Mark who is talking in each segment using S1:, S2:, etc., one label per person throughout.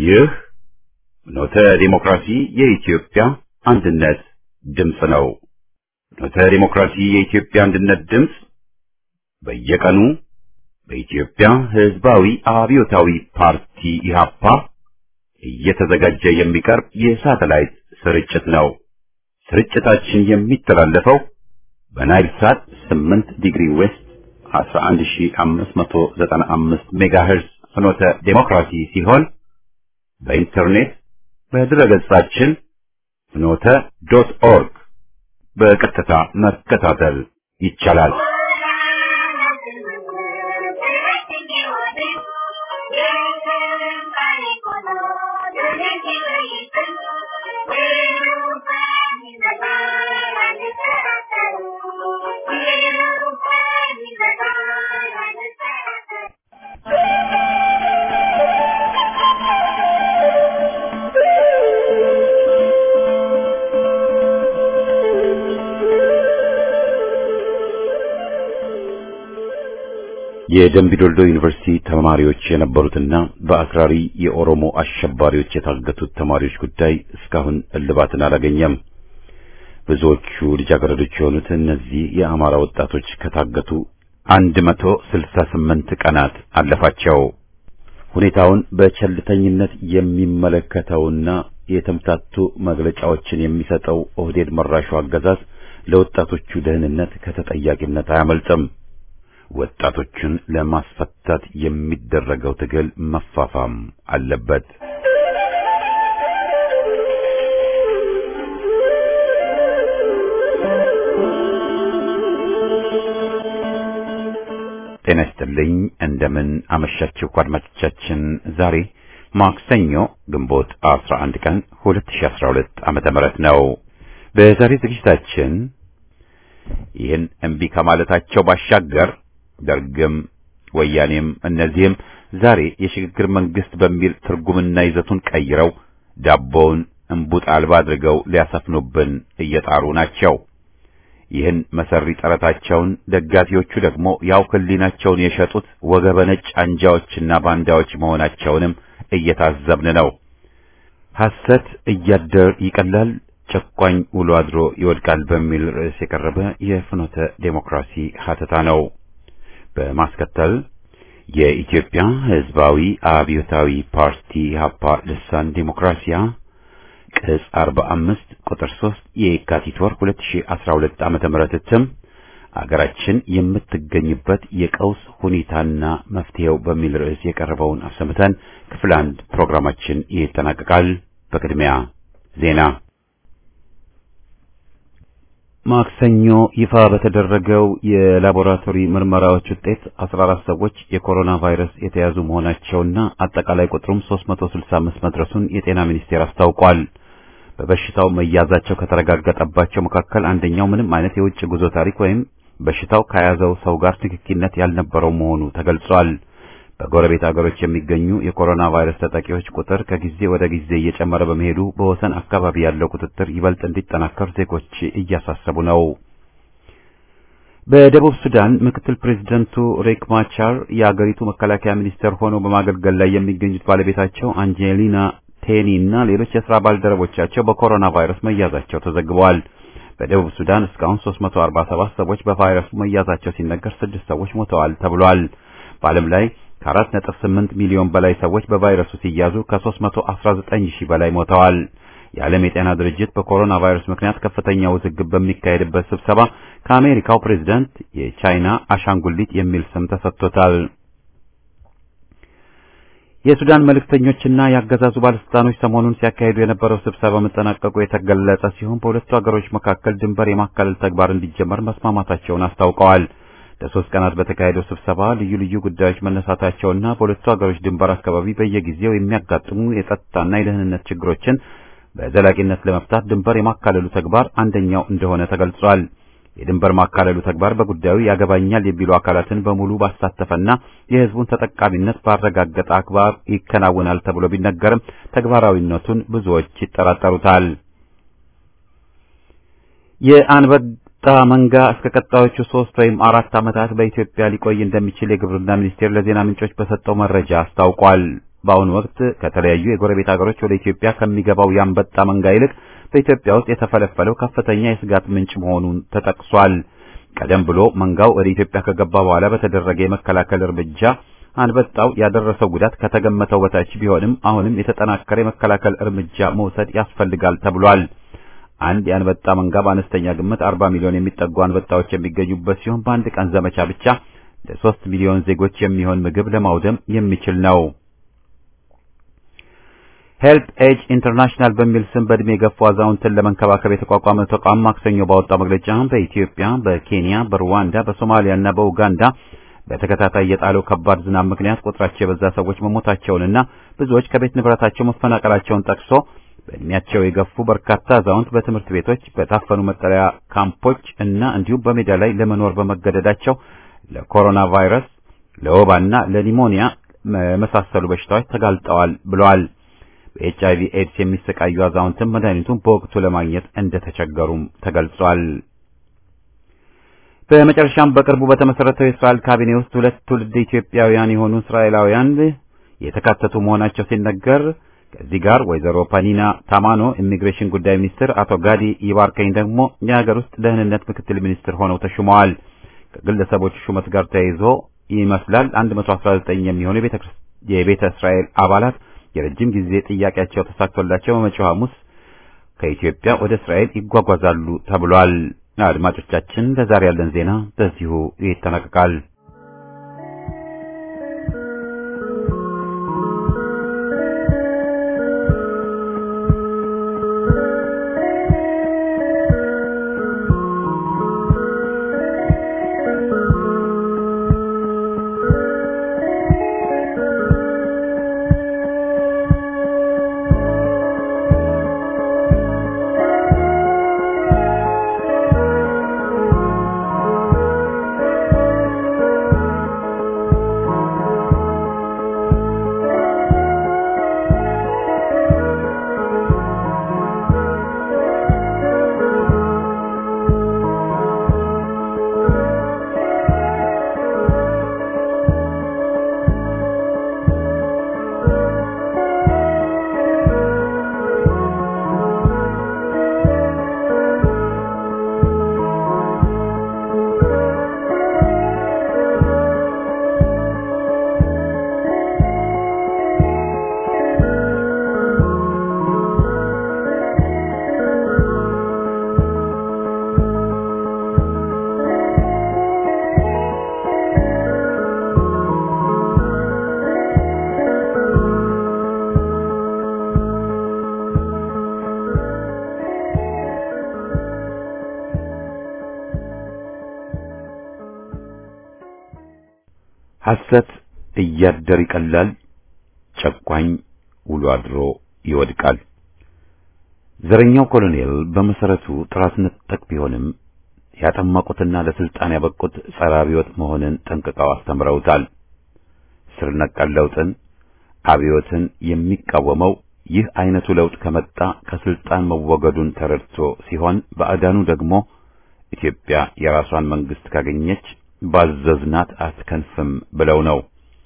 S1: ይህ ፍኖተ ዲሞክራሲ የኢትዮጵያ አንድነት ድምፅ ነው። ፍኖተ ዲሞክራሲ የኢትዮጵያ አንድነት ድምፅ በየቀኑ በኢትዮጵያ ሕዝባዊ አብዮታዊ ፓርቲ ኢህአፓ እየተዘጋጀ የሚቀርብ የሳተላይት ስርጭት ነው። ስርጭታችን የሚተላለፈው በናይል ሳት 8 ዲግሪ ዌስት 11595 ሜጋሄርዝ ፍኖተ ዲሞክራሲ ሲሆን በኢንተርኔት በድረገጻችን ፍኖተ.ኦርግ በቀጥታ መከታተል ይቻላል። የደምቢዶልዶ ዩኒቨርሲቲ ተማሪዎች የነበሩትና በአክራሪ የኦሮሞ አሸባሪዎች የታገቱት ተማሪዎች ጉዳይ እስካሁን እልባትን አላገኘም። ብዙዎቹ ልጃገረዶች የሆኑት እነዚህ የአማራ ወጣቶች ከታገቱ 168 ቀናት አለፋቸው። ሁኔታውን በቸልተኝነት የሚመለከተውና የተምታቱ መግለጫዎችን የሚሰጠው ኦህዴድ መራሹ አገዛዝ ለወጣቶቹ ደህንነት ከተጠያቂነት አያመልጥም። ወጣቶችን ለማስፈታት የሚደረገው ትግል መፋፋም አለበት። ጤና ይስጥልኝ። እንደምን አመሻችሁ አድማጮቻችን። ዛሬ ማክሰኞ ግንቦት 11 ቀን 2012 ዓመተ ምህረት ነው። በዛሬ ዝግጅታችን ይህን እምቢ ከማለታቸው ባሻገር ደርግም ወያኔም እነዚህም ዛሬ የሽግግር መንግስት በሚል ትርጉምና ይዘቱን ቀይረው ዳቦውን እንቡጥ አልባ አድርገው ሊያሰፍኑብን እየጣሩ ናቸው። ይህን መሰሪ ጥረታቸውን ደጋፊዎቹ ደግሞ ያው ህሊናቸውን የሸጡት ወገበ ነጭ አንጃዎችና ባንዳዎች መሆናቸውንም እየታዘብን ነው። ሐሰት እያደር ይቀላል፣ ጨቋኝ ውሎ አድሮ ይወድቃል በሚል ርዕስ የቀረበ የፍኖተ ዴሞክራሲ ሀተታ ነው። በማስከተል የኢትዮጵያ ሕዝባዊ አብዮታዊ ፓርቲ ኢህአፓ ልሳን ዴሞክራሲያ ቅጽ 45 ቁጥር 3 የካቲት ወር 2012 ዓመተ ምህረት እትም አገራችን የምትገኝበት የቀውስ ሁኔታና መፍትሄው በሚል ርዕስ የቀረበውን አሰምተን ክፍል 1 ፕሮግራማችን ይጠናቀቃል። በቅድሚያ ዜና። ማክሰኞ ይፋ በተደረገው የላቦራቶሪ ምርመራዎች ውጤት 14 ሰዎች የኮሮና ቫይረስ የተያዙ መሆናቸውና አጠቃላይ ቁጥሩም 365 መድረሱን የጤና ሚኒስቴር አስታውቋል። በበሽታው መያዛቸው ከተረጋገጠባቸው መካከል አንደኛው ምንም አይነት የውጭ ጉዞ ታሪክ ወይም በሽታው ከያዘው ሰው ጋር ንክኪነት ያልነበረው መሆኑ ተገልጿል። በጎረቤት አገሮች የሚገኙ የኮሮና ቫይረስ ተጠቂዎች ቁጥር ከጊዜ ወደ ጊዜ እየጨመረ በመሄዱ በወሰን አካባቢ ያለው ቁጥጥር ይበልጥ እንዲጠናከር ዜጎች እያሳሰቡ ነው። በደቡብ ሱዳን ምክትል ፕሬዝዳንቱ ሪክ ማቻር የአገሪቱ መከላከያ ሚኒስትር ሆነው በማገልገል ላይ የሚገኙት ባለቤታቸው አንጀሊና ቴኒ እና ሌሎች የሥራ ባልደረቦቻቸው በኮሮና ቫይረስ መያዛቸው ተዘግበዋል። በደቡብ ሱዳን እስካሁን 347 ሰዎች በቫይረሱ መያዛቸው ሲነገር 6 ሰዎች ሞተዋል ተብሏል። በዓለም ላይ ከ4.8 ሚሊዮን በላይ ሰዎች በቫይረሱ ሲያዙ ከ319 ሺህ በላይ ሞተዋል። የዓለም የጤና ድርጅት በኮሮና ቫይረስ ምክንያት ከፍተኛ ውዝግብ በሚካሄድበት ስብሰባ ከአሜሪካው ፕሬዝዳንት የቻይና አሻንጉሊት የሚል ስም ተሰጥቶታል። የሱዳን መልእክተኞችና ያገዛዙ ባለስልጣኖች ሰሞኑን ሲያካሂዱ የነበረው ስብሰባ መጠናቀቁ የተገለጸ ሲሆን በሁለቱ ሀገሮች መካከል ድንበር የማካለል ተግባር እንዲጀመር መስማማታቸውን አስታውቀዋል። ለሶስት ቀናት በተካሄደው ስብሰባ ልዩ ልዩ ጉዳዮች መነሳታቸውና በሁለቱ ሀገሮች ድንበር አካባቢ በየጊዜው የሚያጋጥሙ የጸጥታና የደህንነት ችግሮችን በዘላቂነት ለመፍታት ድንበር የማካለሉ ተግባር አንደኛው እንደሆነ ተገልጿል። የድንበር ማካለሉ ተግባር በጉዳዩ ያገባኛል የሚሉ አካላትን በሙሉ ባሳተፈና የሕዝቡን ተጠቃሚነት ባረጋገጠ አግባብ ይከናወናል ተብሎ ቢነገርም ተግባራዊነቱን ብዙዎች ይጠራጠሩታል። የአንበጣ መንጋ እስከ ቀጣዮቹ 3 ወይም 4 ዓመታት በኢትዮጵያ ሊቆይ እንደሚችል የግብርና ሚኒስቴር ለዜና ምንጮች በሰጠው መረጃ አስታውቋል። በአሁኑ ወቅት ከተለያዩ የጎረቤት ሀገሮች ወደ ኢትዮጵያ ከሚገባው የአንበጣ መንጋ ይልቅ በኢትዮጵያ ውስጥ የተፈለፈለው ከፍተኛ የስጋት ምንጭ መሆኑን ተጠቅሷል። ቀደም ብሎ መንጋው ወደ ኢትዮጵያ ከገባ በኋላ በተደረገ የመከላከል እርምጃ አንበጣው ያደረሰው ጉዳት ከተገመተው በታች ቢሆንም አሁንም የተጠናከረ የመከላከል እርምጃ መውሰድ ያስፈልጋል ተብሏል። አንድ የአንበጣ መንጋ በአነስተኛ ግምት 40 ሚሊዮን የሚጠጉ አንበጣዎች የሚገኙበት ሲሆን በአንድ ቀን ዘመቻ ብቻ ለ3 ሚሊዮን ዜጎች የሚሆን ምግብ ለማውደም የሚችል ነው። ሄልፕ ኤጅ ኢንተርናሽናል በሚል ስም በእድሜ የገፉ አዛውንትን ለመንከባከብ የተቋቋመ ተቋም ማክሰኞ ባወጣው መግለጫ በኢትዮጵያ፣ በኬንያ፣ በሩዋንዳ፣ በሶማሊያና በኡጋንዳ በተከታታይ የጣለው ከባድ ዝናብ ምክንያት ቁጥራቸው የበዛ ሰዎች መሞታቸውንና ብዙዎች ከቤት ንብረታቸው መፈናቀላቸውን ጠቅሶ በእድሜያቸው የገፉ በርካታ አዛውንት በትምህርት ቤቶች፣ በታፈኑ መጠለያ ካምፖች እና እንዲሁም በሜዳ ላይ ለመኖር በመገደዳቸው ለኮሮና ቫይረስ፣ ለወባና ለኒሞኒያ መሳሰሉ በሽታዎች ተጋልጠዋል ብለዋል። በኤችአይቪ ኤድስ የሚሰቃዩ አዛውንትም መድኃኒቱን በወቅቱ ለማግኘት እንደተቸገሩም ተገልጿል። በመጨረሻም በቅርቡ በተመሰረተው የእስራኤል ካቢኔ ውስጥ 2 ትውልድ ኢትዮጵያውያን የሆኑ እስራኤላውያን የተካተቱ መሆናቸው ሲነገር ከዚህ ጋር ወይዘሮ ፓኒና ታማኖ ኢሚግሬሽን ጉዳይ ሚኒስትር፣ አቶ ጋዲ ይባርከኝ ደግሞ የሀገር ውስጥ ደህንነት ምክትል ሚኒስትር ሆነው ተሹመዋል። ከግለሰቦቹ ሹመት ጋር ተያይዞ ይመስላል 119 የሚሆኑ የቤተ እስራኤል አባላት የረጅም ጊዜ ጥያቄያቸው ተሳክቶላቸው በመጪው ሐሙስ ከኢትዮጵያ ወደ እስራኤል ይጓጓዛሉ ተብሏል። አድማጮቻችን ለዛሬ ያለን ዜና በዚሁ ይጠናቀቃል። ሐሰት እያደር ይቀላል፣ ጨቋኝ ውሎ አድሮ ይወድቃል። ዘረኛው ኮሎኔል በመሰረቱ ጥራት ነጠቅ ቢሆንም ያጠመቁትና ለስልጣን ያበቁት ጸረ አብዮት መሆንን ጠንቅቀው አስተምረውታል። ስር ነቀል ለውጥን፣ አብዮትን የሚቃወመው ይህ አይነቱ ለውጥ ከመጣ ከስልጣን መወገዱን ተረድቶ ሲሆን ባዕዳኑ ደግሞ ኢትዮጵያ የራሷን መንግስት ካገኘች ባዘዝናት አትከንፍም ብለው ነው።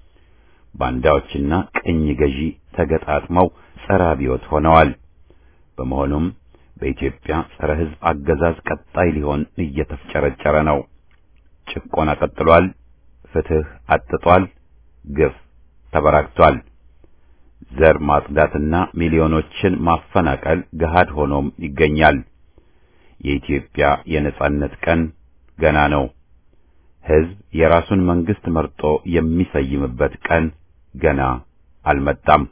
S1: ባንዳዎችና ቅኝ ገዢ ተገጣጥመው ጸረ አብዮት ሆነዋል። በመሆኑም በኢትዮጵያ ጸረ ሕዝብ አገዛዝ ቀጣይ ሊሆን እየተፍጨረጨረ ነው። ጭቆና ቀጥሏል፣ ፍትህ አጥቷል፣ ግፍ ተበራክቷል። ዘር ማጽዳትና ሚሊዮኖችን ማፈናቀል ገሃድ ሆኖም ይገኛል። የኢትዮጵያ የነጻነት ቀን ገና ነው። ሕዝብ የራሱን መንግስት መርጦ የሚሰይምበት ቀን ገና አልመጣም።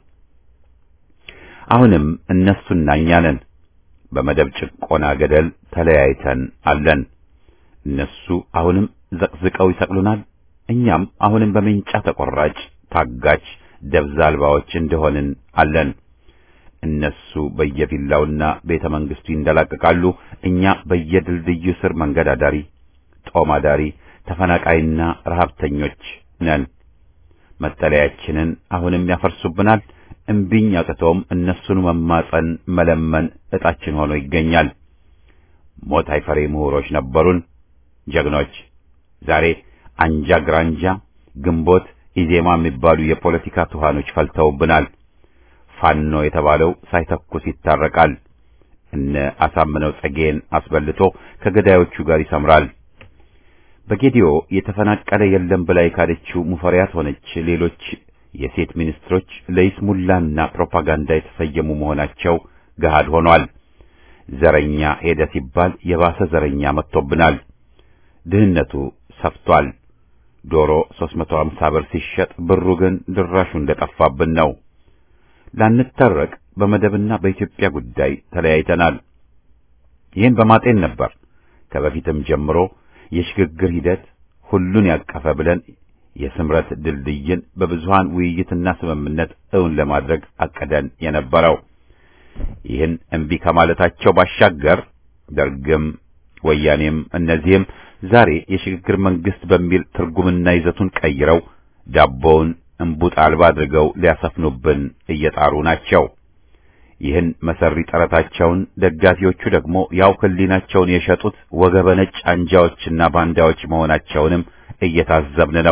S1: አሁንም እነሱና እኛ ነን በመደብ ጭቆና ገደል ተለያይተን አለን። እነሱ አሁንም ዘቅዝቀው ይሰቅሉናል። እኛም አሁንም በመንጫ ተቆራጭ ታጋች ደብዛ አልባዎች እንደሆንን አለን። እነሱ በየቪላውና ቤተ መንግስቱ ይንደላቀቃሉ። እኛ በየድልድዩ ስር መንገድ አዳሪ፣ ጦም አዳሪ፣ ተፈናቃይና ረሃብተኞች ነን። መጠለያችንን አሁንም ያፈርሱብናል። እምቢኝ አቅቶም እነሱን መማጸን መለመን እጣችን ሆኖ ይገኛል። ሞት አይፈሬ ምሁሮች ነበሩን፣ ጀግኖች። ዛሬ አንጃ ግራንጃ፣ ግንቦት፣ ኢዜማ የሚባሉ የፖለቲካ ቱሃኖች ፈልተውብናል። ፋኖ የተባለው ሳይተኩስ ይታረቃል። እነ አሳምነው ጸጌን አስበልቶ ከገዳዮቹ ጋር ይሰምራል። በጌዲዮ የተፈናቀለ የለም ብላ የካደችው ሙፈሪያት ሆነች ሌሎች የሴት ሚኒስትሮች ለይስሙላና ፕሮፓጋንዳ የተሰየሙ መሆናቸው ገሃድ ሆኗል። ዘረኛ ሄደ ሲባል የባሰ ዘረኛ መጥቶብናል። ድህነቱ ሰፍቷል። ዶሮ 350 ብር ሲሸጥ ብሩ ግን ድራሹ እንደጠፋብን ነው። ላንታረቅ በመደብና በኢትዮጵያ ጉዳይ ተለያይተናል። ይህን በማጤን ነበር ከበፊትም ጀምሮ የሽግግር ሂደት ሁሉን ያቀፈ ብለን የስምረት ድልድይን በብዙሃን ውይይትና ስምምነት እውን ለማድረግ አቀደን የነበረው። ይህን እምቢ ከማለታቸው ባሻገር ደርግም ወያኔም እነዚህም ዛሬ የሽግግር መንግስት በሚል ትርጉምና ይዘቱን ቀይረው ዳቦውን እንቡጥ አልባ አድርገው ሊያሰፍኑብን እየጣሩ ናቸው። ይህን መሰሪ ጥረታቸውን ደጋፊዎቹ ደግሞ ያው ህሊናቸውን የሸጡት ወገበ ነጭ አንጃዎችና ባንዳዎች መሆናቸውንም እየታዘብን ነው።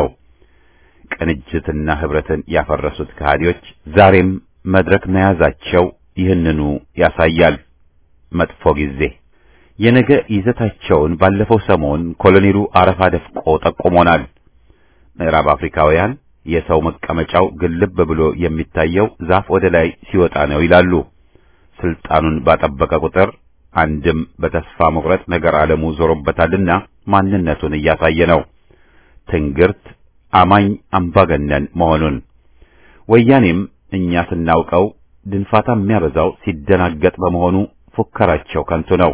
S1: ቅንጅትና ህብረትን ያፈረሱት ከሃዲዎች ዛሬም መድረክ መያዛቸው ይህንኑ ያሳያል። መጥፎ ጊዜ የነገ ይዘታቸውን ባለፈው ሰሞን ኮሎኔሉ አረፋ ደፍቆ ጠቁሞናል። ምዕራብ አፍሪካውያን የሰው መቀመጫው ግልብ ብሎ የሚታየው ዛፍ ወደ ላይ ሲወጣ ነው ይላሉ። ስልጣኑን ባጠበቀ ቁጥር አንድም በተስፋ መቁረጥ ነገር ዓለሙ ዞሮበታልና ማንነቱን እያሳየ ነው። ትንግርት አማኝ አምባገነን መሆኑን ወያኔም እኛ ስናውቀው ድንፋታ የሚያበዛው ሲደናገጥ በመሆኑ ፉከራቸው ከንቱ ነው።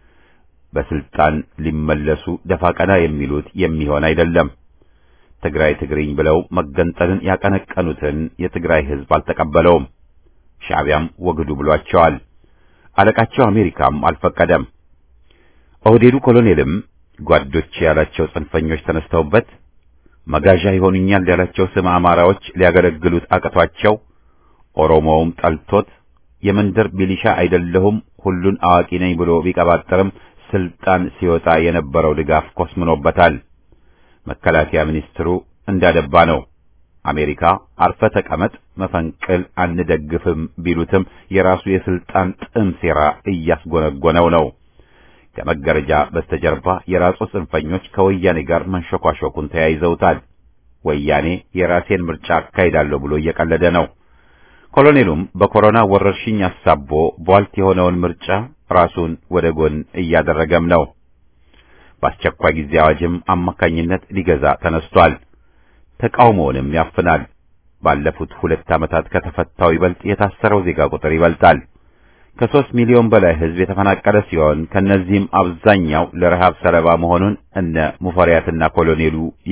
S1: በስልጣን ሊመለሱ ደፋ ቀና የሚሉት የሚሆን አይደለም። ትግራይ ትግሪኝ ብለው መገንጠልን ያቀነቀኑትን የትግራይ ህዝብ አልተቀበለውም። ሻዕቢያም ወግዱ ብሏቸዋል። አለቃቸው አሜሪካም አልፈቀደም። ኦህዴዱ ኮሎኔልም ጓዶች ያላቸው ጽንፈኞች ተነስተውበት መጋዣ ይሆኑኛል ያላቸው ስም አማራዎች ሊያገለግሉት አቅቷቸው ኦሮሞውም ጠልቶት የመንደር ሚሊሻ አይደለሁም ሁሉን አዋቂ ነኝ ብሎ ቢቀባጠርም ስልጣን ሲወጣ የነበረው ድጋፍ ኮስምኖበታል። መከላከያ ሚኒስትሩ እንዳደባ ነው። አሜሪካ አርፈ ተቀመጥ መፈንቅል አንደግፍም ቢሉትም የራሱ የስልጣን ጥም ሴራ እያስጎነጎነው ነው። ከመገረጃ በስተጀርባ የራሱ ጽንፈኞች ከወያኔ ጋር መንሸኳሾኩን ተያይዘውታል። ወያኔ የራሴን ምርጫ አካሂዳለሁ ብሎ እየቀለደ ነው። ኮሎኔሉም በኮሮና ወረርሽኝ አሳቦ ቧልት የሆነውን ምርጫ ራሱን ወደ ጎን እያደረገም ነው። በአስቸኳይ ጊዜ አዋጅም አማካኝነት ሊገዛ ተነስቷል። ተቃውሞውንም ያፍናል። ባለፉት 2 ዓመታት ከተፈታው ይበልጥ የታሰረው ዜጋ ቁጥር ይበልጣል። ከ3 ሚሊዮን በላይ ህዝብ የተፈናቀለ ሲሆን ከነዚህም አብዛኛው ለረሃብ ሰለባ መሆኑን እነ ሙፈሪያትና ኮሎኔሉ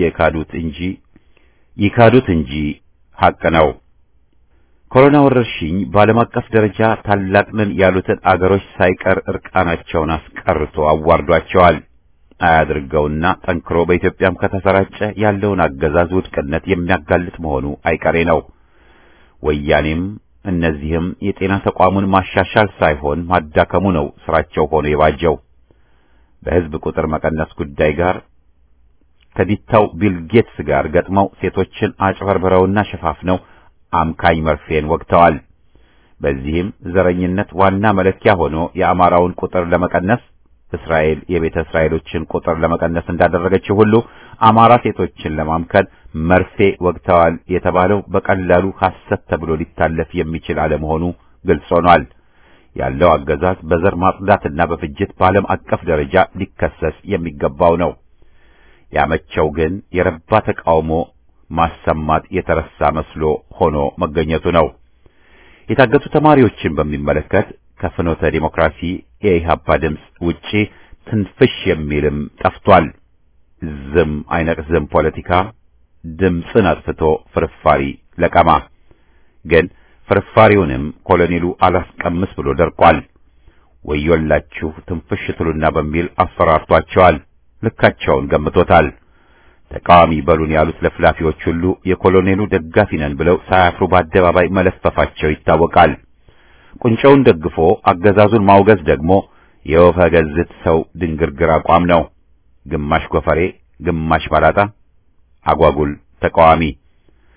S1: ይካዱት እንጂ ሐቅ ነው። ኮሮና ወረርሽኝ በዓለም አቀፍ ደረጃ ታላቅ ነን ያሉትን አገሮች ሳይቀር እርቃናቸውን አስቀርቶ አዋርዷቸዋል። አያድርገውና ጠንክሮ በኢትዮጵያም ከተሰራጨ ያለውን አገዛዝ ውድቅነት የሚያጋልጥ መሆኑ አይቀሬ ነው። ወያኔም እነዚህም የጤና ተቋሙን ማሻሻል ሳይሆን ማዳከሙ ነው ስራቸው ሆኖ የባጀው። በህዝብ ቁጥር መቀነስ ጉዳይ ጋር ከዲታው ቢል ጌትስ ጋር ገጥመው ሴቶችን አጭበርብረውና ሸፋፍነው አምካኝ መርፌን ወግተዋል። በዚህም ዘረኝነት ዋና መለኪያ ሆኖ የአማራውን ቁጥር ለመቀነስ እስራኤል የቤተ እስራኤሎችን ቁጥር ለመቀነስ እንዳደረገችው ሁሉ አማራ ሴቶችን ለማምከን መርፌ ወግተዋል የተባለው በቀላሉ ሐሰት ተብሎ ሊታለፍ የሚችል አለመሆኑ ግልጽ ሆኗል። ያለው አገዛዝ በዘር ማጽዳትና በፍጅት በዓለም አቀፍ ደረጃ ሊከሰስ የሚገባው ነው። ያመቸው ግን የረባ ተቃውሞ ማሰማት የተረሳ መስሎ ሆኖ መገኘቱ ነው። የታገቱ ተማሪዎችን በሚመለከት ከፍኖተ ዲሞክራሲ የኢህአፓ ድምፅ ውጪ ትንፍሽ የሚልም ጠፍቷል። ዝም አይነቅዝም ፖለቲካ ድምፅን አጥፍቶ ፍርፋሪ ለቀማ። ግን ፍርፋሪውንም ኮሎኔሉ አላስቀምስ ብሎ ደርቋል። ወዮላችሁ ትንፍሽ ትሉና በሚል አስፈራርቷቸዋል። ልካቸውን ገምቶታል። ተቃዋሚ በሉን ያሉት ለፍላፊዎች ሁሉ የኮሎኔሉ ደጋፊ ነን ብለው ሳያፍሩ በአደባባይ መለፈፋቸው ይታወቃል። ቁንጮውን ደግፎ አገዛዙን ማውገዝ ደግሞ የወፈ ገዝት ሰው ድንግርግር አቋም ነው። ግማሽ ጎፈሬ ግማሽ ባላጣ አጓጉል ተቃዋሚ።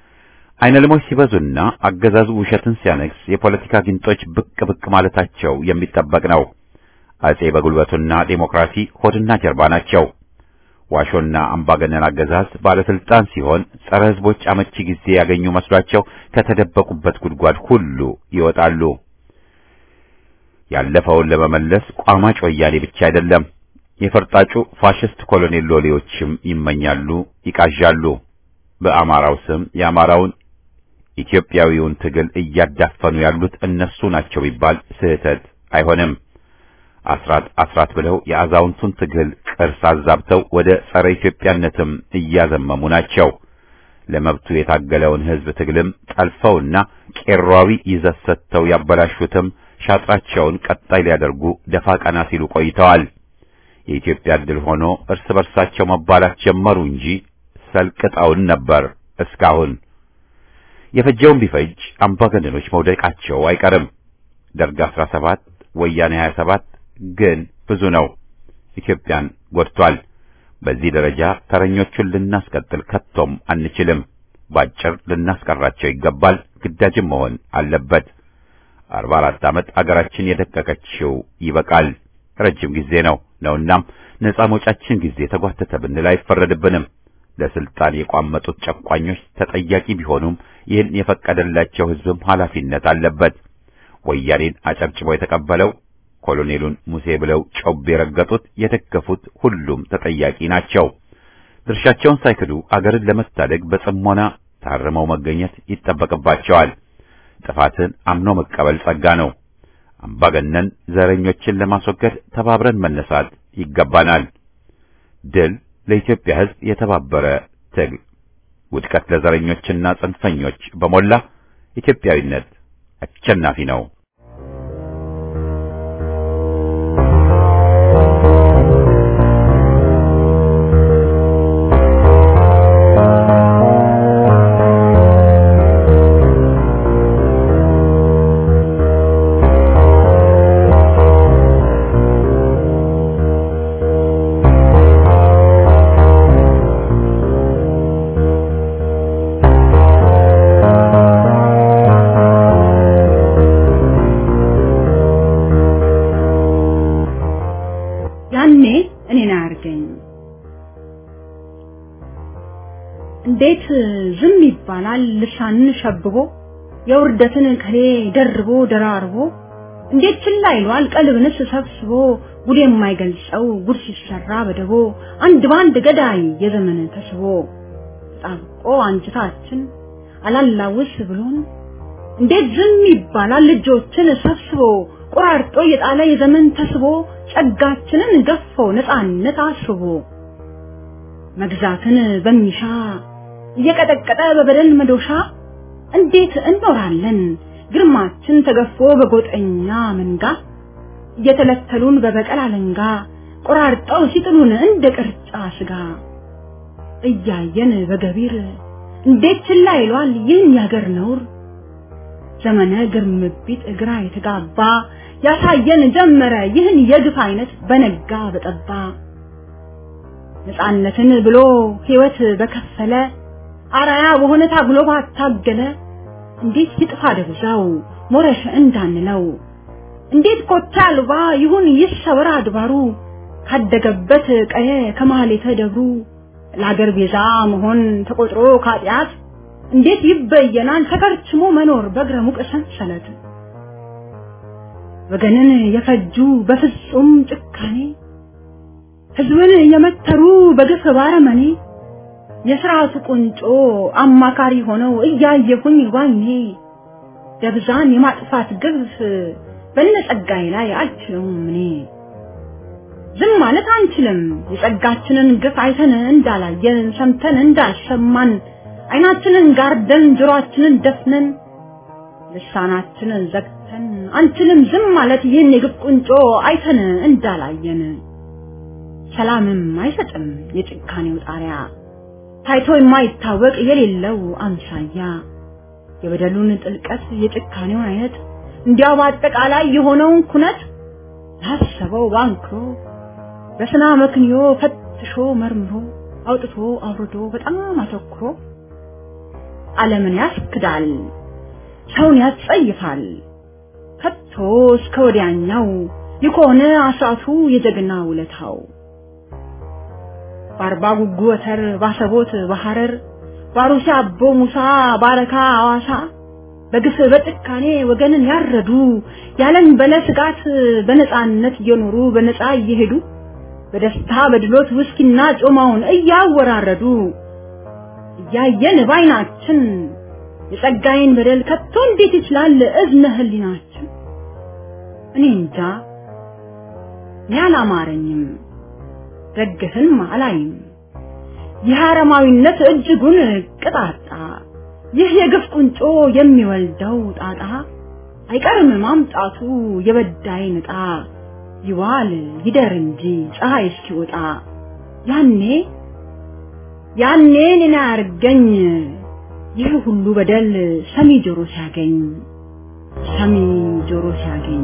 S1: አይነልሞች ሲበዙና አገዛዙ ውሸትን ሲያነግስ የፖለቲካ ግንጦች ብቅ ብቅ ማለታቸው የሚጠበቅ ነው። አጼ በጉልበቱና ዴሞክራሲ ሆድና ጀርባ ናቸው። ዋሾና አምባገነን አገዛዝ ባለስልጣን ሲሆን ጸረ ሕዝቦች አመቺ ጊዜ ያገኙ መስሏቸው ከተደበቁበት ጉድጓድ ሁሉ ይወጣሉ። ያለፈውን ለመመለስ ቋማጭ ወያኔ ብቻ አይደለም፣ የፈርጣጩ ፋሽስት ኮሎኔል ሎሌዎችም ይመኛሉ፣ ይቃዣሉ። በአማራው ስም የአማራውን ኢትዮጵያዊውን ትግል እያዳፈኑ ያሉት እነሱ ናቸው ቢባል ስህተት አይሆንም። አስራት ብለው የአዛውንቱን ትግል ቅርስ አዛብተው ወደ ጸረ ኢትዮጵያነትም እያዘመሙ ናቸው። ለመብቱ የታገለውን ሕዝብ ትግልም ጠልፈውና ቄሯዊ ይዘት ሰጥተው ያበላሹትም ሻጥራቸውን ቀጣይ ሊያደርጉ ደፋ ቀና ሲሉ ቆይተዋል። የኢትዮጵያ ድል ሆኖ እርስ በርሳቸው መባላት ጀመሩ እንጂ ሰልቅጠውን ነበር። እስካሁን የፈጀውን ቢፈጅ አምባገነኖች መውደቃቸው አይቀርም። ደርግ 17 ወያኔ 27 ግን ብዙ ነው። ኢትዮጵያን ጎድቷል። በዚህ ደረጃ ተረኞቹን ልናስቀጥል ከቶም አንችልም። ባጭር ልናስቀራቸው ይገባል። ግዳጅም መሆን አለበት። 44 ዓመት አገራችን የደቀቀችው ይበቃል። ረጅም ጊዜ ነውናም ነፃ መውጫችን ጊዜ ተጓተተ ብንል አይፈረድብንም። ለስልጣን የቋመጡት ጨቋኞች ተጠያቂ ቢሆኑም ይህን የፈቀደላቸው ሕዝብም ኃላፊነት አለበት። ወያኔን አጨብጭቦ የተቀበለው ኮሎኔሉን ሙሴ ብለው ጮቤ የረገጡት የደገፉት ሁሉም ተጠያቂ ናቸው። ድርሻቸውን ሳይክዱ አገርን ለመታደግ በጽሞና ታርመው መገኘት ይጠበቅባቸዋል። ጥፋትን አምኖ መቀበል ጸጋ ነው። አምባገነን ዘረኞችን ለማስወገድ ተባብረን መነሳት ይገባናል። ድል ለኢትዮጵያ ሕዝብ የተባበረ ትግል፣ ውድቀት ለዘረኞችና ጽንፈኞች በሞላ ኢትዮጵያዊነት አሸናፊ ነው።
S2: እንዴት ዝም ይባላል ልሳንን ሸብቦ የውርደትን ከሌ ደርቦ ደራርቦ እንዴት ችላ ይሏል ቀልብንስ ሰብስቦ ጉድ የማይገልጸው ጉድ ሲሰራ በደቦ አንድ ባንድ ገዳይ የዘመን ተስቦ ጣብቆ አንጅታችን አላላውስ ብሎን እንዴት ዝም ይባላል ልጆችን ሰብስቦ ቆራርጦ የጣለ የዘመን ተስቦ ጸጋችንን ገፎ ነፃነት አስቦ መግዛትን በሚሻ እየቀጠቀጠ በበደል መዶሻ እንዴት እንኖራለን ግርማችን ተገፎ በጎጠኛ መንጋ እየተለተሉን በበቀል አለንጋ ቆራርጠው ሲጥሉን እንደ ቅርጫ ስጋ እያየን በገቢር እንዴት ችላ ይሏል ይህን ያገር ነውር ዘመነ ግርምቢት ግራ የተጋባ ያሳየን ጀመረ ይህን የግፍ አይነት በነጋ በጠባ ነፃነትን ብሎ ሕይወት በከፈለ አራያ በሆነ ታግሎ ባታገለ እንዴት ይጥፋ ደብዛው ሞረሽ እንዳንለው እንዴት ኮታ አልባ ይሁን ይሰወር አድባሩ ካደገበት ቀየ ከመሐሌተ ደብሩ ለአገር ቤዛ መሆን ተቆጥሮ ካጢያት እንዴት ይበየናል ተከርችሞ መኖር በእግረ ሙቅ ሰንሰለት ወገንን የፈጁ በፍጹም ጭካኔ ሕዝብን የመተሩ በግፍ ባረመኔ የሥርዓቱ ቁንጮ አማካሪ ሆነው እያየሁኝ ባይኔ ደብዛን የማጥፋት ግፍ በነጸጋዬ ላይ አልችለውም እኔ ዝም ማለት አንችልም የጸጋችንን ግፍ አይተን እንዳላየን ሰምተን እንዳልሰማን አይናችንን ጋርደን ጆሮአችንን ደፍነን ልሳናችንን ዘግተን አንችልም ዝም ማለት ይህን የግፍ ቁንጮ አይተን እንዳላየን ሰላምም አይሰጥም የጭካኔው ጣሪያ ታይቶ የማይታወቅ የሌለው አምሳያ የበደሉን ጥልቀት የጭካኔውን አይነት እንዲያው በአጠቃላይ የሆነውን ኩነት ያሰበው ባንክሮ በስና መክንዮ ፈትሾ መርምሮ አውጥቶ አውርዶ በጣም አተኩሮ ዓለምን ያስክዳል ሰውን ያጸይፋል ከቶ እስከ ወዲያኛው ይኮነ አሳቱ የጀግና ውለታው ባርባ ጉጉ ወተር ባሰቦት በሐረር ባሩሲ አቦ ሙሳ ባረካ አዋሳ በግፍ በጭካኔ ወገንን ያረዱ ያለን በለስጋት በነጻነት እየኖሩ በነጻ እየሄዱ በደስታ በድሎት ውስኪና ጮማውን እያወራረዱ ያየን ባይናችን የጸጋዬን በደል ከቶ እንዴት ይችላል እዝነ ህሊናችን እኔ እንጃ ያላማረኝም ደግህን ማላይም የሐረማዊነት እጅጉን ቅጣጣ ይህ የግፍ ቁንጮ የሚወልደው ጣጣ አይቀርም ማምጣቱ የበዳይ ንጣ ይዋል ይደር እንጂ ፀሐይ እስኪወጣ ያኔ እኔን አርገኝ ይህ ሁሉ በደል ሰሚ ጆሮ ሲያገኝ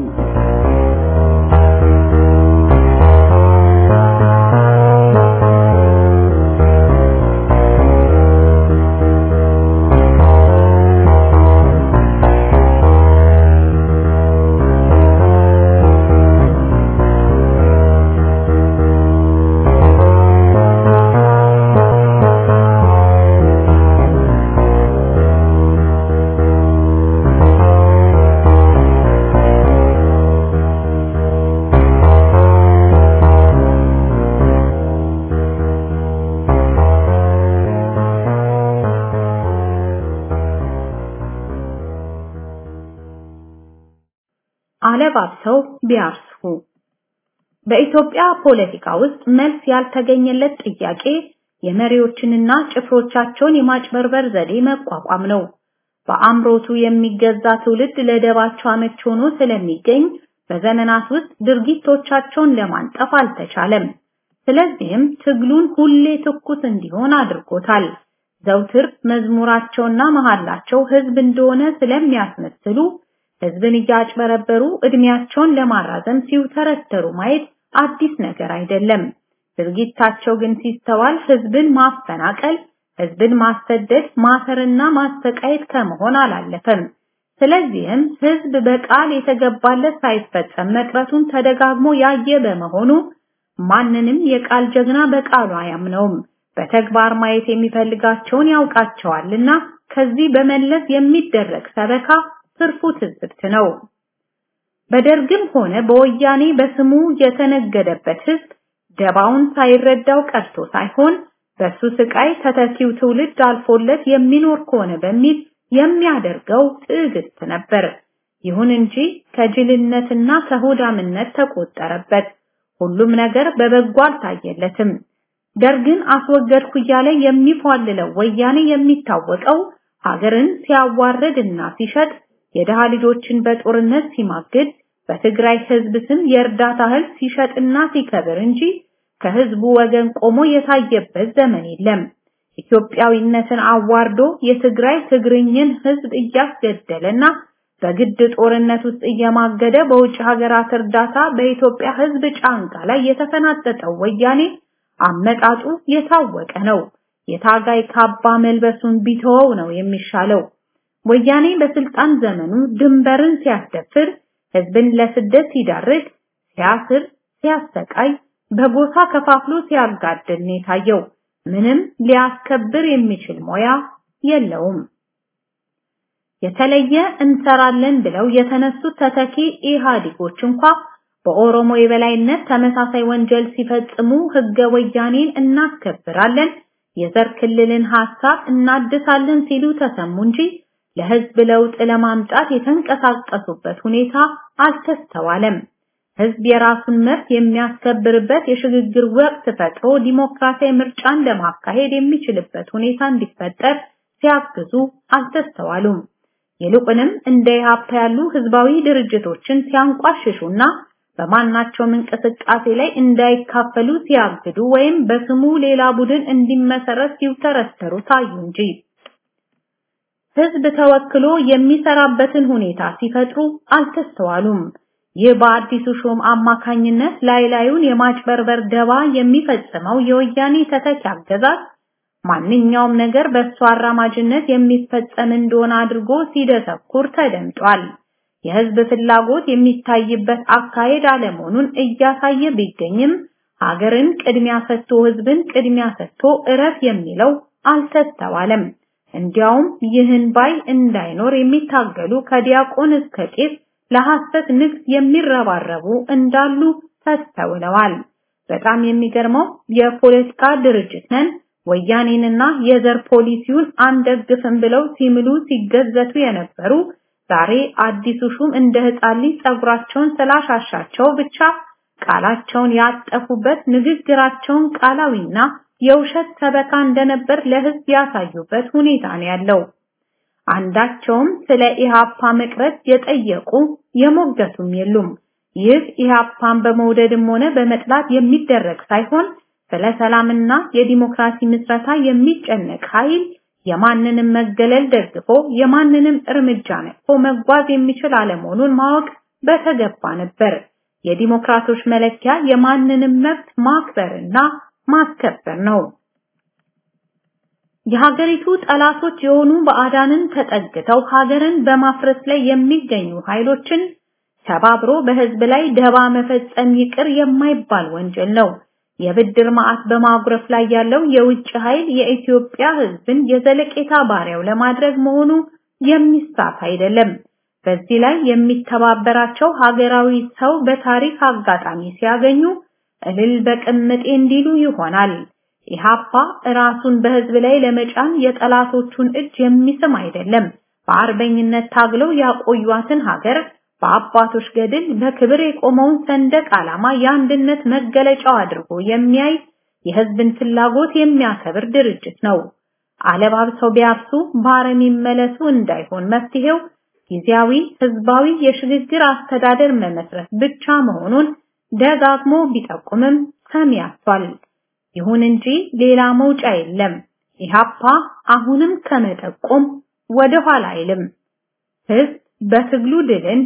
S2: አለባብሰው ቢያርሱ በኢትዮጵያ ፖለቲካ ውስጥ መልስ ያልተገኘለት ጥያቄ የመሪዎችንና ጭፍሮቻቸውን የማጭበርበር ዘዴ መቋቋም ነው። በአምሮቱ የሚገዛ ትውልድ ለደባቸው አመች ሆኖ ስለሚገኝ በዘመናት ውስጥ ድርጊቶቻቸውን ለማንጠፍ አልተቻለም። ስለዚህም ትግሉን ሁሌ ትኩስ እንዲሆን አድርጎታል። ዘውትር መዝሙራቸውና መሐላቸው ህዝብ እንደሆነ ስለሚያስመስሉ ህዝብን እያጭበረበሩ እድሜያቸውን ለማራዘም ሲውተረተሩ ማየት አዲስ ነገር አይደለም። ድርጊታቸው ግን ሲስተዋል ህዝብን ማፈናቀል፣ ህዝብን ማሰደድ፣ ማሰርና ማስተቃየት ከመሆን አላለፈም። ስለዚህም ህዝብ በቃል የተገባለት ሳይፈጸም መቅረቱን ተደጋግሞ ያየ በመሆኑ ማንንም የቃል ጀግና በቃሉ አያምነውም። በተግባር ማየት የሚፈልጋቸውን ያውቃቸዋልና ከዚህ በመለስ የሚደረግ ሰበካ ትርፉ ትዝብት ነው። በደርግም ሆነ በወያኔ በስሙ የተነገደበት ህዝብ ደባውን ሳይረዳው ቀርቶ ሳይሆን በሱ ስቃይ ተተኪው ትውልድ አልፎለት የሚኖር ከሆነ በሚል የሚያደርገው ትዕግስት ነበር። ይሁን እንጂ ከጅልነትና ከሆዳምነት ተቆጠረበት። ሁሉም ነገር በበጎ አልታየለትም። ደርግን አስወገድኩ እያለ የሚፏልለው ወያኔ የሚታወቀው ሀገርን ሲያዋርድና ሲሸጥ፣ የደሃ ልጆችን በጦርነት ሲማግድ፣ በትግራይ ህዝብ ስም የእርዳታ እህል ሲሸጥና ሲከብር እንጂ ከህዝቡ ወገን ቆሞ የታየበት ዘመን የለም። ኢትዮጵያዊነትን አዋርዶ የትግራይ ትግርኝን ህዝብ እያስገደለና በግድ ጦርነት ውስጥ እየማገደ በውጭ ሀገራት እርዳታ በኢትዮጵያ ህዝብ ጫንቃ ላይ የተፈናጠጠው ወያኔ አመጣጡ የታወቀ ነው። የታጋይ ካባ መልበሱን ቢተወው ነው የሚሻለው። ወያኔ በስልጣን ዘመኑ ድንበርን ሲያስደፍር፣ ህዝብን ለስደት ሲዳርግ፣ ሲያስር፣ ሲያሰቃይ፣ በጎሳ ከፋፍሎ ሲያጋድል ነው የታየው። ምንም ሊያስከብር የሚችል ሞያ የለውም። የተለየ እንሰራለን ብለው የተነሱት ተተኪ ኢህአዴጎች እንኳን በኦሮሞ የበላይነት ተመሳሳይ ወንጀል ሲፈጽሙ ህገ ወያኔን እናስከብራለን፣ የዘር ክልልን ሐሳብ እናድሳለን ሲሉ ተሰሙ እንጂ ለህዝብ ለውጥ ለማምጣት የተንቀሳቀሱበት ሁኔታ አልተስተዋለም። ህዝብ የራሱን መብት የሚያስከብርበት የሽግግር ወቅት ፈጥሮ ዲሞክራሲያዊ ምርጫን ለማካሄድ የሚችልበት ሁኔታ እንዲፈጠር ሲያግዙ አልተስተዋሉም። ይልቁንም እንደ ኢህአፓ ያሉ ህዝባዊ ድርጅቶችን ሲያንቋሽሹና በማናቸውም እንቅስቃሴ ላይ እንዳይካፈሉ ሲያግዱ ወይም በስሙ ሌላ ቡድን እንዲመሰረት ሲውተረተሩ ታዩ እንጂ ህዝብ ተወክሎ የሚሰራበትን ሁኔታ ሲፈጥሩ አልተስተዋሉም። ይህ በአዲሱ ሹም አማካኝነት ላይላዩን የማጭበርበር ደባ የሚፈጽመው የወያኔ ተተኪ አገዛዝ ማንኛውም ነገር በእሱ አራማጅነት የሚፈጸም እንደሆነ አድርጎ ሲደሰኩር ተደምጧል። የህዝብ ፍላጎት የሚታይበት አካሄድ አለመሆኑን እያሳየ ቢገኝም ሀገርን ቅድሚያ ሰጥቶ ህዝብን ቅድሚያ ሰጥቶ እረፍ የሚለው አልተስተዋለም። እንዲያውም ይህን ባይ እንዳይኖር የሚታገሉ ከዲያቆን እስከ ቄስ ለሐሰት ንግስ የሚረባረቡ እንዳሉ ተስተውለዋል። በጣም የሚገርመው የፖለቲካ ድርጅት ነን ወያኔንና የዘር ፖሊሲውን አንደግፍም ብለው ሲምሉ ሲገዘቱ የነበሩ ዛሬ አዲሱ ሹም እንደ ህፃን ልጅ ጸጉራቸውን ስላሻሻቸው ብቻ ቃላቸውን ያጠፉበት ንግግራቸውን ቃላዊና የውሸት ሰበካ እንደነበር ለህዝብ ያሳዩበት ሁኔታ ነው ያለው። አንዳቸውም ስለ ኢሃፓ መቅረት የጠየቁ የሞገቱም የሉም። ይህ ኢሃፓን በመውደድም ሆነ በመጥላት የሚደረግ ሳይሆን ስለ ሰላምና የዲሞክራሲ ምስረታ የሚጨነቅ ኃይል የማንንም መገለል ደግፎ የማንንም እርምጃ ነቅፎ መጓዝ የሚችል አለመሆኑን ማወቅ በተገባ ነበር። የዲሞክራቶች መለኪያ የማንንም መብት ማክበርና ማስከበር ነው። የሀገሪቱ ጠላቶች የሆኑ ባዕዳንን ተጠግተው ሀገርን በማፍረስ ላይ የሚገኙ ኃይሎችን ተባብሮ በህዝብ ላይ ደባ መፈጸም ይቅር የማይባል ወንጀል ነው። የብድር ማዕት በማጉረፍ ላይ ያለው የውጭ ኃይል የኢትዮጵያ ህዝብን የዘለቄታ ባሪያው ለማድረግ መሆኑ የሚሳት አይደለም። በዚህ ላይ የሚተባበራቸው ሀገራዊ ሰው በታሪክ አጋጣሚ ሲያገኙ እልል በቅምጤ እንዲሉ ይሆናል። ኢሃፓ ራሱን በህዝብ ላይ ለመጫን የጠላቶቹን እጅ የሚስም አይደለም። በአርበኝነት ታግለው ያቆዩዋትን ሀገር በአባቶች ገድል በክብር የቆመውን ሰንደቅ ዓላማ የአንድነት መገለጫው አድርጎ የሚያይ የህዝብን ፍላጎት የሚያከብር ድርጅት ነው። አለባብሰው ቢያፍሱ ባረም ይመለሱ እንዳይሆን መፍትሄው ጊዜያዊ ህዝባዊ የሽግግር አስተዳደር መመስረት ብቻ መሆኑን ደጋግሞ ቢጠቁምም ሰሚ አጥቷል። ይሁን እንጂ ሌላ መውጫ የለም። ኢሃፓ አሁንም ከመጠቆም ወደ ኋላ አይልም። ህዝብ በትግሉ ድልን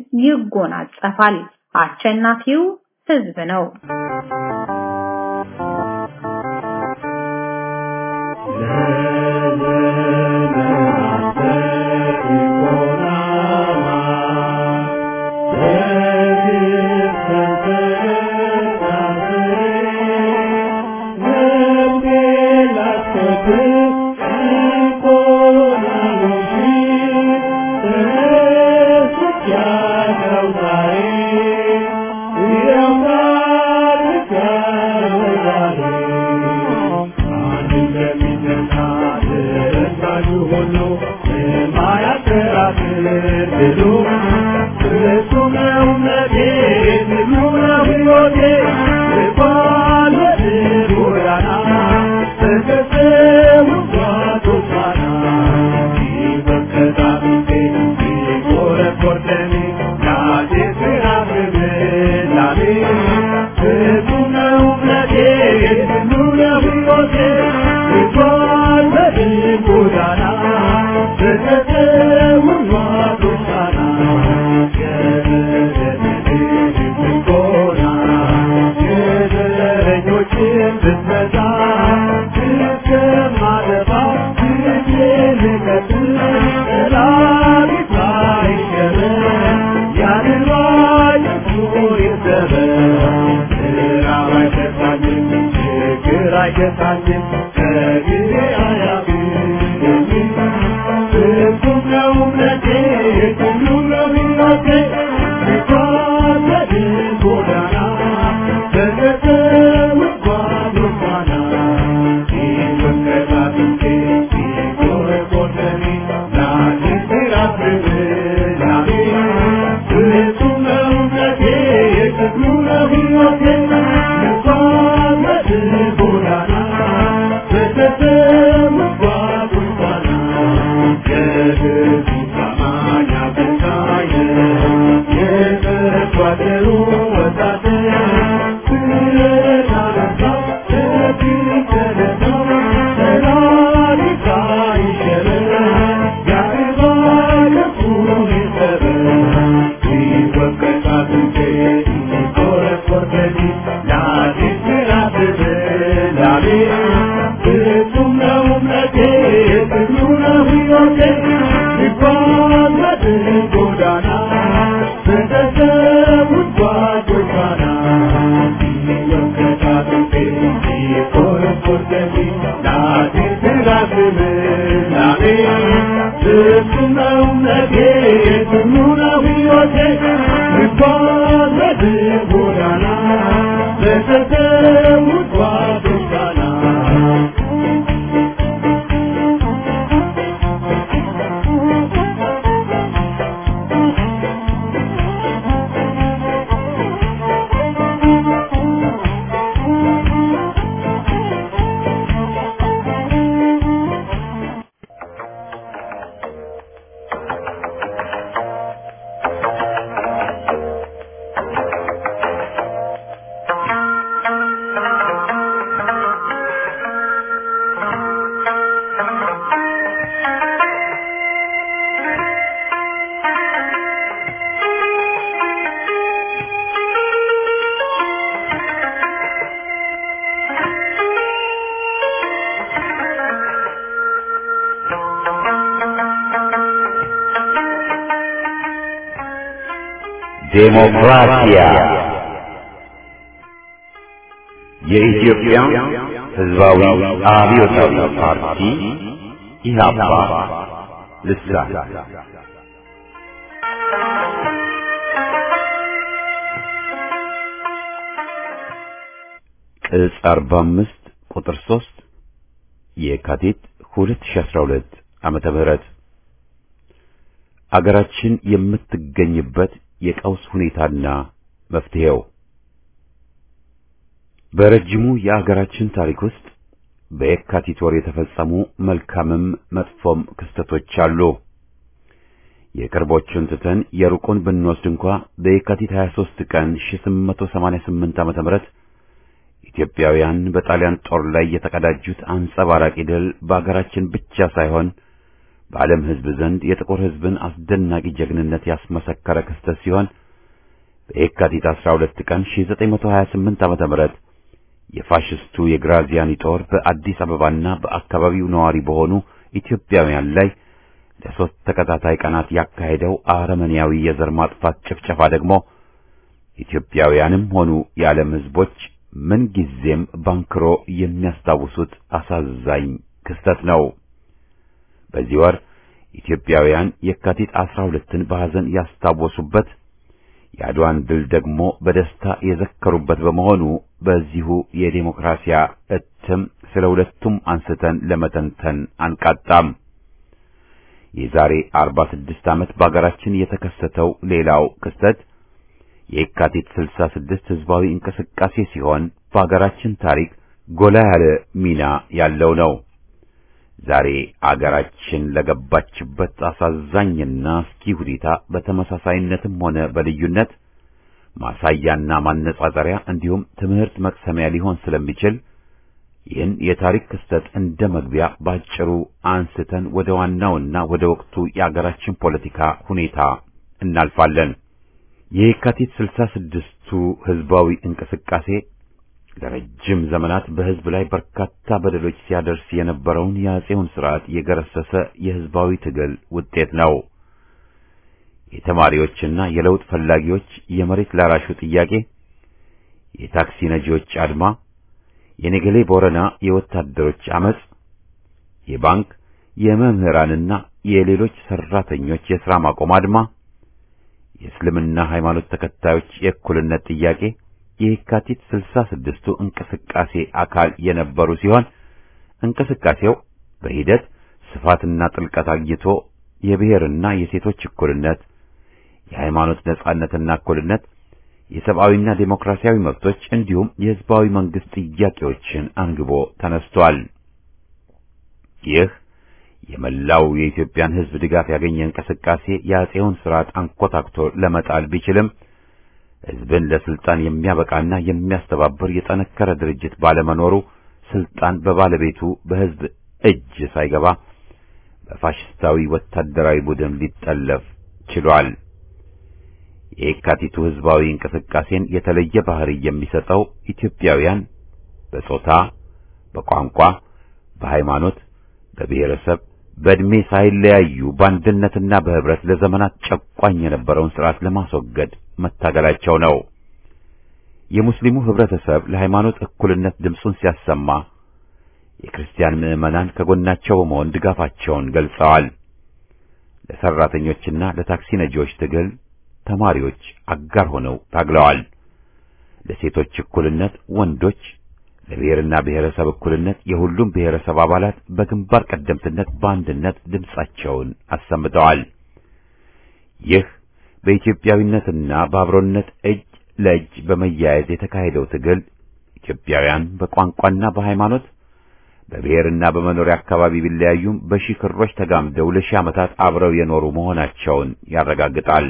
S2: ይጎናጸፋል። አሸናፊው ህዝብ ነው።
S3: Yeah.
S1: ዴሞክራሲያ የኢትዮጵያ ሕዝባዊ አብዮታዊ ፓርቲ ኢህአፓ ልሳን ቅጽ 45 ቁጥር 3 የካቲት 2012 ዓመተ ምህረት አገራችን የምትገኝበት የቀውስ ሁኔታና መፍትሄው። በረጅሙ የአገራችን ታሪክ ውስጥ በየካቲት ወር የተፈጸሙ መልካምም መጥፎም ክስተቶች አሉ። የቅርቦቹን ትተን የሩቁን ብንወስድ እንኳ በየካቲት 23 ቀን 1888 ዓመተ ምህረት ኢትዮጵያውያን በጣሊያን ጦር ላይ የተቀዳጁት አንጸባራቂ ድል በአገራችን ብቻ ሳይሆን በዓለም ሕዝብ ዘንድ የጥቁር ሕዝብን አስደናቂ ጀግንነት ያስመሰከረ ክስተት ሲሆን በየካቲት 12 ቀን 1928 ዓመተ ምህረት የፋሽስቱ የግራዚያኒ ጦር በአዲስ አበባና በአካባቢው ነዋሪ በሆኑ ኢትዮጵያውያን ላይ ለሶስት ተከታታይ ቀናት ያካሄደው አረመኔያዊ የዘር ማጥፋት ጭፍጨፋ ደግሞ ኢትዮጵያውያንም ሆኑ የዓለም ሕዝቦች ምን ጊዜም ባንክሮ የሚያስታውሱት አሳዛኝ ክስተት ነው። በዚህ ወር ኢትዮጵያውያን የካቲት 12ን በሐዘን ያስታወሱበት የአድዋን ድል ደግሞ በደስታ የዘከሩበት በመሆኑ በዚሁ የዴሞክራሲያ እትም ስለ ሁለቱም አንስተን ለመተንተን አንቃጣም። የዛሬ 46 ዓመት በአገራችን የተከሰተው ሌላው ክስተት የካቲት 66 ህዝባዊ እንቅስቃሴ ሲሆን በአገራችን ታሪክ ጎላ ያለ ሚና ያለው ነው። ዛሬ አገራችን ለገባችበት አሳዛኝና አስኪ ሁኔታ በተመሳሳይነትም ሆነ በልዩነት ማሳያና ማነጻጸሪያ እንዲሁም ትምህርት መቅሰሚያ ሊሆን ስለሚችል ይህን የታሪክ ክስተት እንደ መግቢያ ባጭሩ አንስተን ወደ ዋናውና ወደ ወቅቱ የአገራችን ፖለቲካ ሁኔታ እናልፋለን። የካቲት 66ቱ ህዝባዊ እንቅስቃሴ ለረጅም ዘመናት በህዝብ ላይ በርካታ በደሎች ሲያደርስ የነበረውን የአጼውን ሥርዓት የገረሰሰ የህዝባዊ ትግል ውጤት ነው። የተማሪዎችና የለውጥ ፈላጊዎች የመሬት ላራሹ ጥያቄ፣ የታክሲ ነጂዎች አድማ፣ የነገሌ ቦረና የወታደሮች አመጽ፣ የባንክ የመምህራንና የሌሎች ሰራተኞች የሥራ ማቆም አድማ፣ የእስልምና ሃይማኖት ተከታዮች የእኩልነት ጥያቄ የካቲት 66ቱ እንቅስቃሴ አካል የነበሩ ሲሆን እንቅስቃሴው በሂደት ስፋትና ጥልቀት አግኝቶ የብሔርና የሴቶች እኩልነት፣ የሃይማኖት ነጻነትና እኩልነት፣ የሰብአዊና ዴሞክራሲያዊ መብቶች እንዲሁም የህዝባዊ መንግስት ጥያቄዎችን አንግቦ ተነስቷል። ይህ የመላው የኢትዮጵያን ህዝብ ድጋፍ ያገኘ እንቅስቃሴ የአጼውን ሥርዓት አንኮታክቶ ለመጣል ቢችልም ህዝብን ለስልጣን የሚያበቃና የሚያስተባብር የጠነከረ ድርጅት ባለመኖሩ ስልጣን በባለቤቱ በህዝብ እጅ ሳይገባ በፋሽስታዊ ወታደራዊ ቡድን ሊጠለፍ ችሏል። የካቲቱ ህዝባዊ እንቅስቃሴን የተለየ ባህሪ የሚሰጠው ኢትዮጵያውያን በጾታ፣ በቋንቋ፣ በሃይማኖት፣ በብሔረሰብ፣ በእድሜ ሳይለያዩ በአንድነትና በህብረት ለዘመናት ጨቋኝ የነበረውን ሥርዓት ለማስወገድ መታገላቸው ነው። የሙስሊሙ ህብረተሰብ ለሃይማኖት እኩልነት ድምፁን ሲያሰማ የክርስቲያን ምዕመናን ከጎናቸው በመሆን ድጋፋቸውን ገልጸዋል። ለሰራተኞችና ለታክሲ ነጂዎች ትግል ተማሪዎች አጋር ሆነው ታግለዋል። ለሴቶች እኩልነት ወንዶች፣ ለብሔርና ብሔረሰብ እኩልነት የሁሉም ብሔረሰብ አባላት በግንባር ቀደምትነት በአንድነት ድምጻቸውን አሰምተዋል። ይህ በኢትዮጵያዊነትና በአብሮነት እጅ ለእጅ በመያያዝ የተካሄደው ትግል ኢትዮጵያውያን በቋንቋና በሃይማኖት በብሔርና በመኖሪያ አካባቢ ቢለያዩም በሺህ ክሮች ተጋምደው ለሺህ ዓመታት አብረው የኖሩ መሆናቸውን ያረጋግጣል።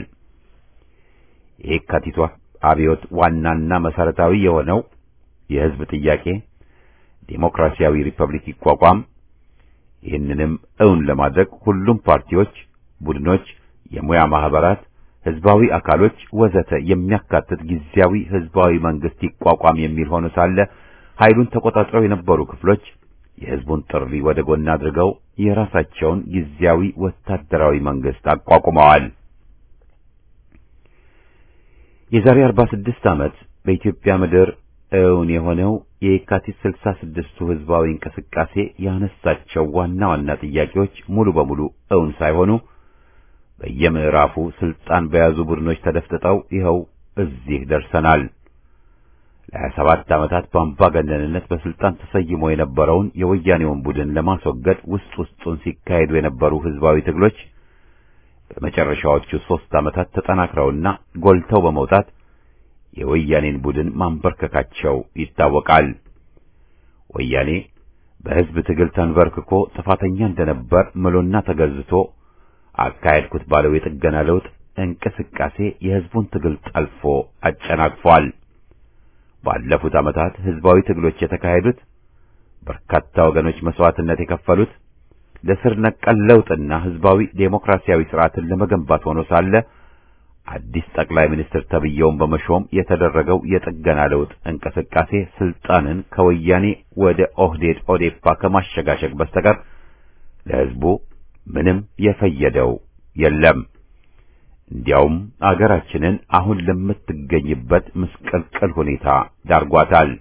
S1: የካቲቱ አብዮት ዋናና መሰረታዊ የሆነው የህዝብ ጥያቄ ዴሞክራሲያዊ ሪፐብሊክ ይቋቋም፣ ይህንንም እውን ለማድረግ ሁሉም ፓርቲዎች፣ ቡድኖች፣ የሙያ ማህበራት፣ ህዝባዊ አካሎች ወዘተ የሚያካትት ጊዜያዊ ህዝባዊ መንግስት ይቋቋም የሚል ሆኖ ሳለ ኃይሉን ተቆጣጥረው የነበሩ ክፍሎች የህዝቡን ጥሪ ወደ ጎን አድርገው የራሳቸውን ጊዜያዊ ወታደራዊ መንግስት አቋቁመዋል። የዛሬ 46 ዓመት በኢትዮጵያ ምድር እውን የሆነው የካቲት 66ቱ ህዝባዊ እንቅስቃሴ ያነሳቸው ዋና ዋና ጥያቄዎች ሙሉ በሙሉ እውን ሳይሆኑ በየምዕራፉ ስልጣን በያዙ ቡድኖች ተደፍጥጠው ይኸው እዚህ ደርሰናል። ለ27 ዓመታት በአምባገነንነት በስልጣን ተሰይሞ የነበረውን የወያኔውን ቡድን ለማስወገድ ውስጡን ሲካሄዱ የነበሩ ህዝባዊ ትግሎች በመጨረሻዎቹ 3 ዓመታት ተጠናክረውና ጎልተው በመውጣት የወያኔን ቡድን ማንበርከካቸው ይታወቃል። ወያኔ በህዝብ ትግል ተንበርክኮ ጥፋተኛ እንደነበር ምሎና ተገዝቶ አካሄድኩት ባለው የጥገና ለውጥ እንቅስቃሴ የህዝቡን ትግል ጠልፎ አጨናቅፏል። ባለፉት ዓመታት ህዝባዊ ትግሎች የተካሄዱት በርካታ ወገኖች መስዋዕትነት የከፈሉት ለስር ነቀል ለውጥና ህዝባዊ ዴሞክራሲያዊ ስርዓትን ለመገንባት ሆኖ ሳለ አዲስ ጠቅላይ ሚኒስትር ተብየውን በመሾም የተደረገው የጥገና ለውጥ እንቅስቃሴ ስልጣንን ከወያኔ ወደ ኦህዴድ ኦዴፓ ከማሸጋሸግ በስተቀር ለህዝቡ ምንም የፈየደው የለም። እንዲያውም አገራችንን አሁን ለምትገኝበት ምስቅልቅል ሁኔታ ዳርጓታል።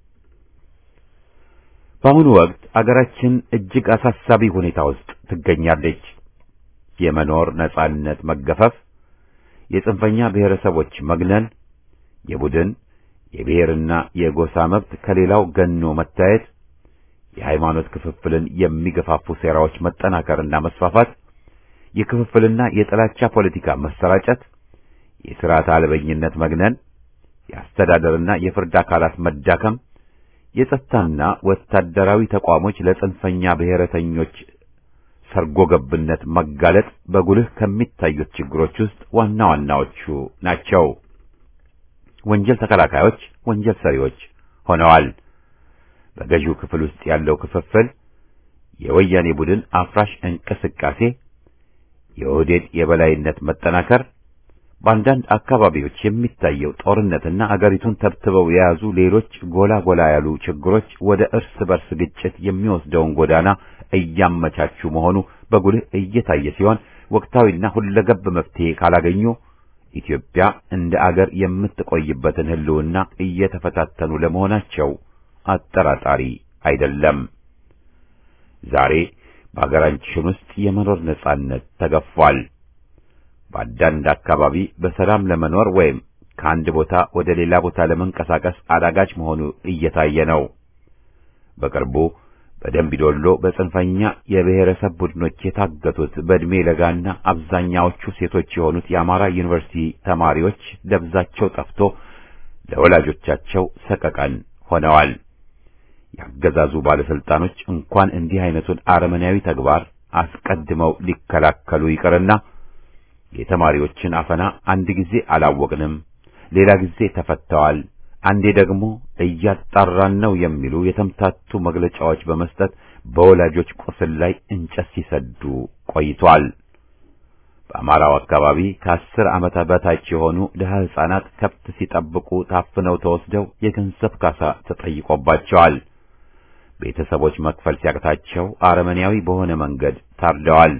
S1: በአሁኑ ወቅት አገራችን እጅግ አሳሳቢ ሁኔታ ውስጥ ትገኛለች። የመኖር ነጻነት መገፈፍ፣ የጽንፈኛ ብሔረሰቦች መግነን፣ የቡድን የብሔርና የጎሳ መብት ከሌላው ገኖ መታየት፣ የሃይማኖት ክፍፍልን የሚገፋፉ ሴራዎች መጠናከርና መስፋፋት፣ የክፍፍልና የጥላቻ ፖለቲካ መሰራጨት፣ የሥርዓተ አልበኝነት መግነን፣ የአስተዳደርና የፍርድ አካላት መዳከም፣ የጸጥታና ወታደራዊ ተቋሞች ለጽንፈኛ ብሔረተኞች ሰርጎ ገብነት መጋለጥ በጉልህ ከሚታዩት ችግሮች ውስጥ ዋና ዋናዎቹ ናቸው። ወንጀል ተከላካዮች ወንጀል ሰሪዎች ሆነዋል። በገዢው ክፍል ውስጥ ያለው ክፍፍል፣ የወያኔ ቡድን አፍራሽ እንቅስቃሴ፣ የኦህዴድ የበላይነት መጠናከር፣ በአንዳንድ አካባቢዎች የሚታየው ጦርነትና አገሪቱን ተብትበው የያዙ ሌሎች ጎላ ጎላ ያሉ ችግሮች ወደ እርስ በርስ ግጭት የሚወስደውን ጎዳና እያመቻቹ መሆኑ በጉልህ እየታየ ሲሆን ወቅታዊና ሁለገብ መፍትሄ ካላገኙ ኢትዮጵያ እንደ አገር የምትቆይበትን ህልውና እየተፈታተኑ ለመሆናቸው አጠራጣሪ አይደለም። ዛሬ በአገራችን ውስጥ የመኖር ነጻነት ተገፏል። በአንዳንድ አካባቢ በሰላም ለመኖር ወይም ከአንድ ቦታ ወደ ሌላ ቦታ ለመንቀሳቀስ አዳጋች መሆኑ እየታየ ነው። በቅርቡ በደምቢዶሎ በጽንፈኛ የብሔረሰብ ቡድኖች የታገቱት በዕድሜ ለጋና አብዛኛዎቹ ሴቶች የሆኑት የአማራ ዩኒቨርሲቲ ተማሪዎች ደብዛቸው ጠፍቶ ለወላጆቻቸው ሰቀቀን ሆነዋል። ያገዛዙ ባለስልጣኖች እንኳን እንዲህ አይነቱን አረመኔያዊ ተግባር አስቀድመው ሊከላከሉ ይቅርና የተማሪዎችን አፈና አንድ ጊዜ አላወቅንም፣ ሌላ ጊዜ ተፈተዋል፣ አንዴ ደግሞ እያጣራን ነው የሚሉ የተምታቱ መግለጫዎች በመስጠት በወላጆች ቁስል ላይ እንጨት ሲሰዱ ቆይቷል። በአማራው አካባቢ ከ10 ዓመት በታች የሆኑ ደሃ ሕፃናት ከብት ሲጠብቁ ታፍነው ተወስደው የገንዘብ ካሳ ተጠይቆባቸዋል። ቤተሰቦች መክፈል ሲያቅታቸው አረመኔያዊ በሆነ መንገድ ታርደዋል።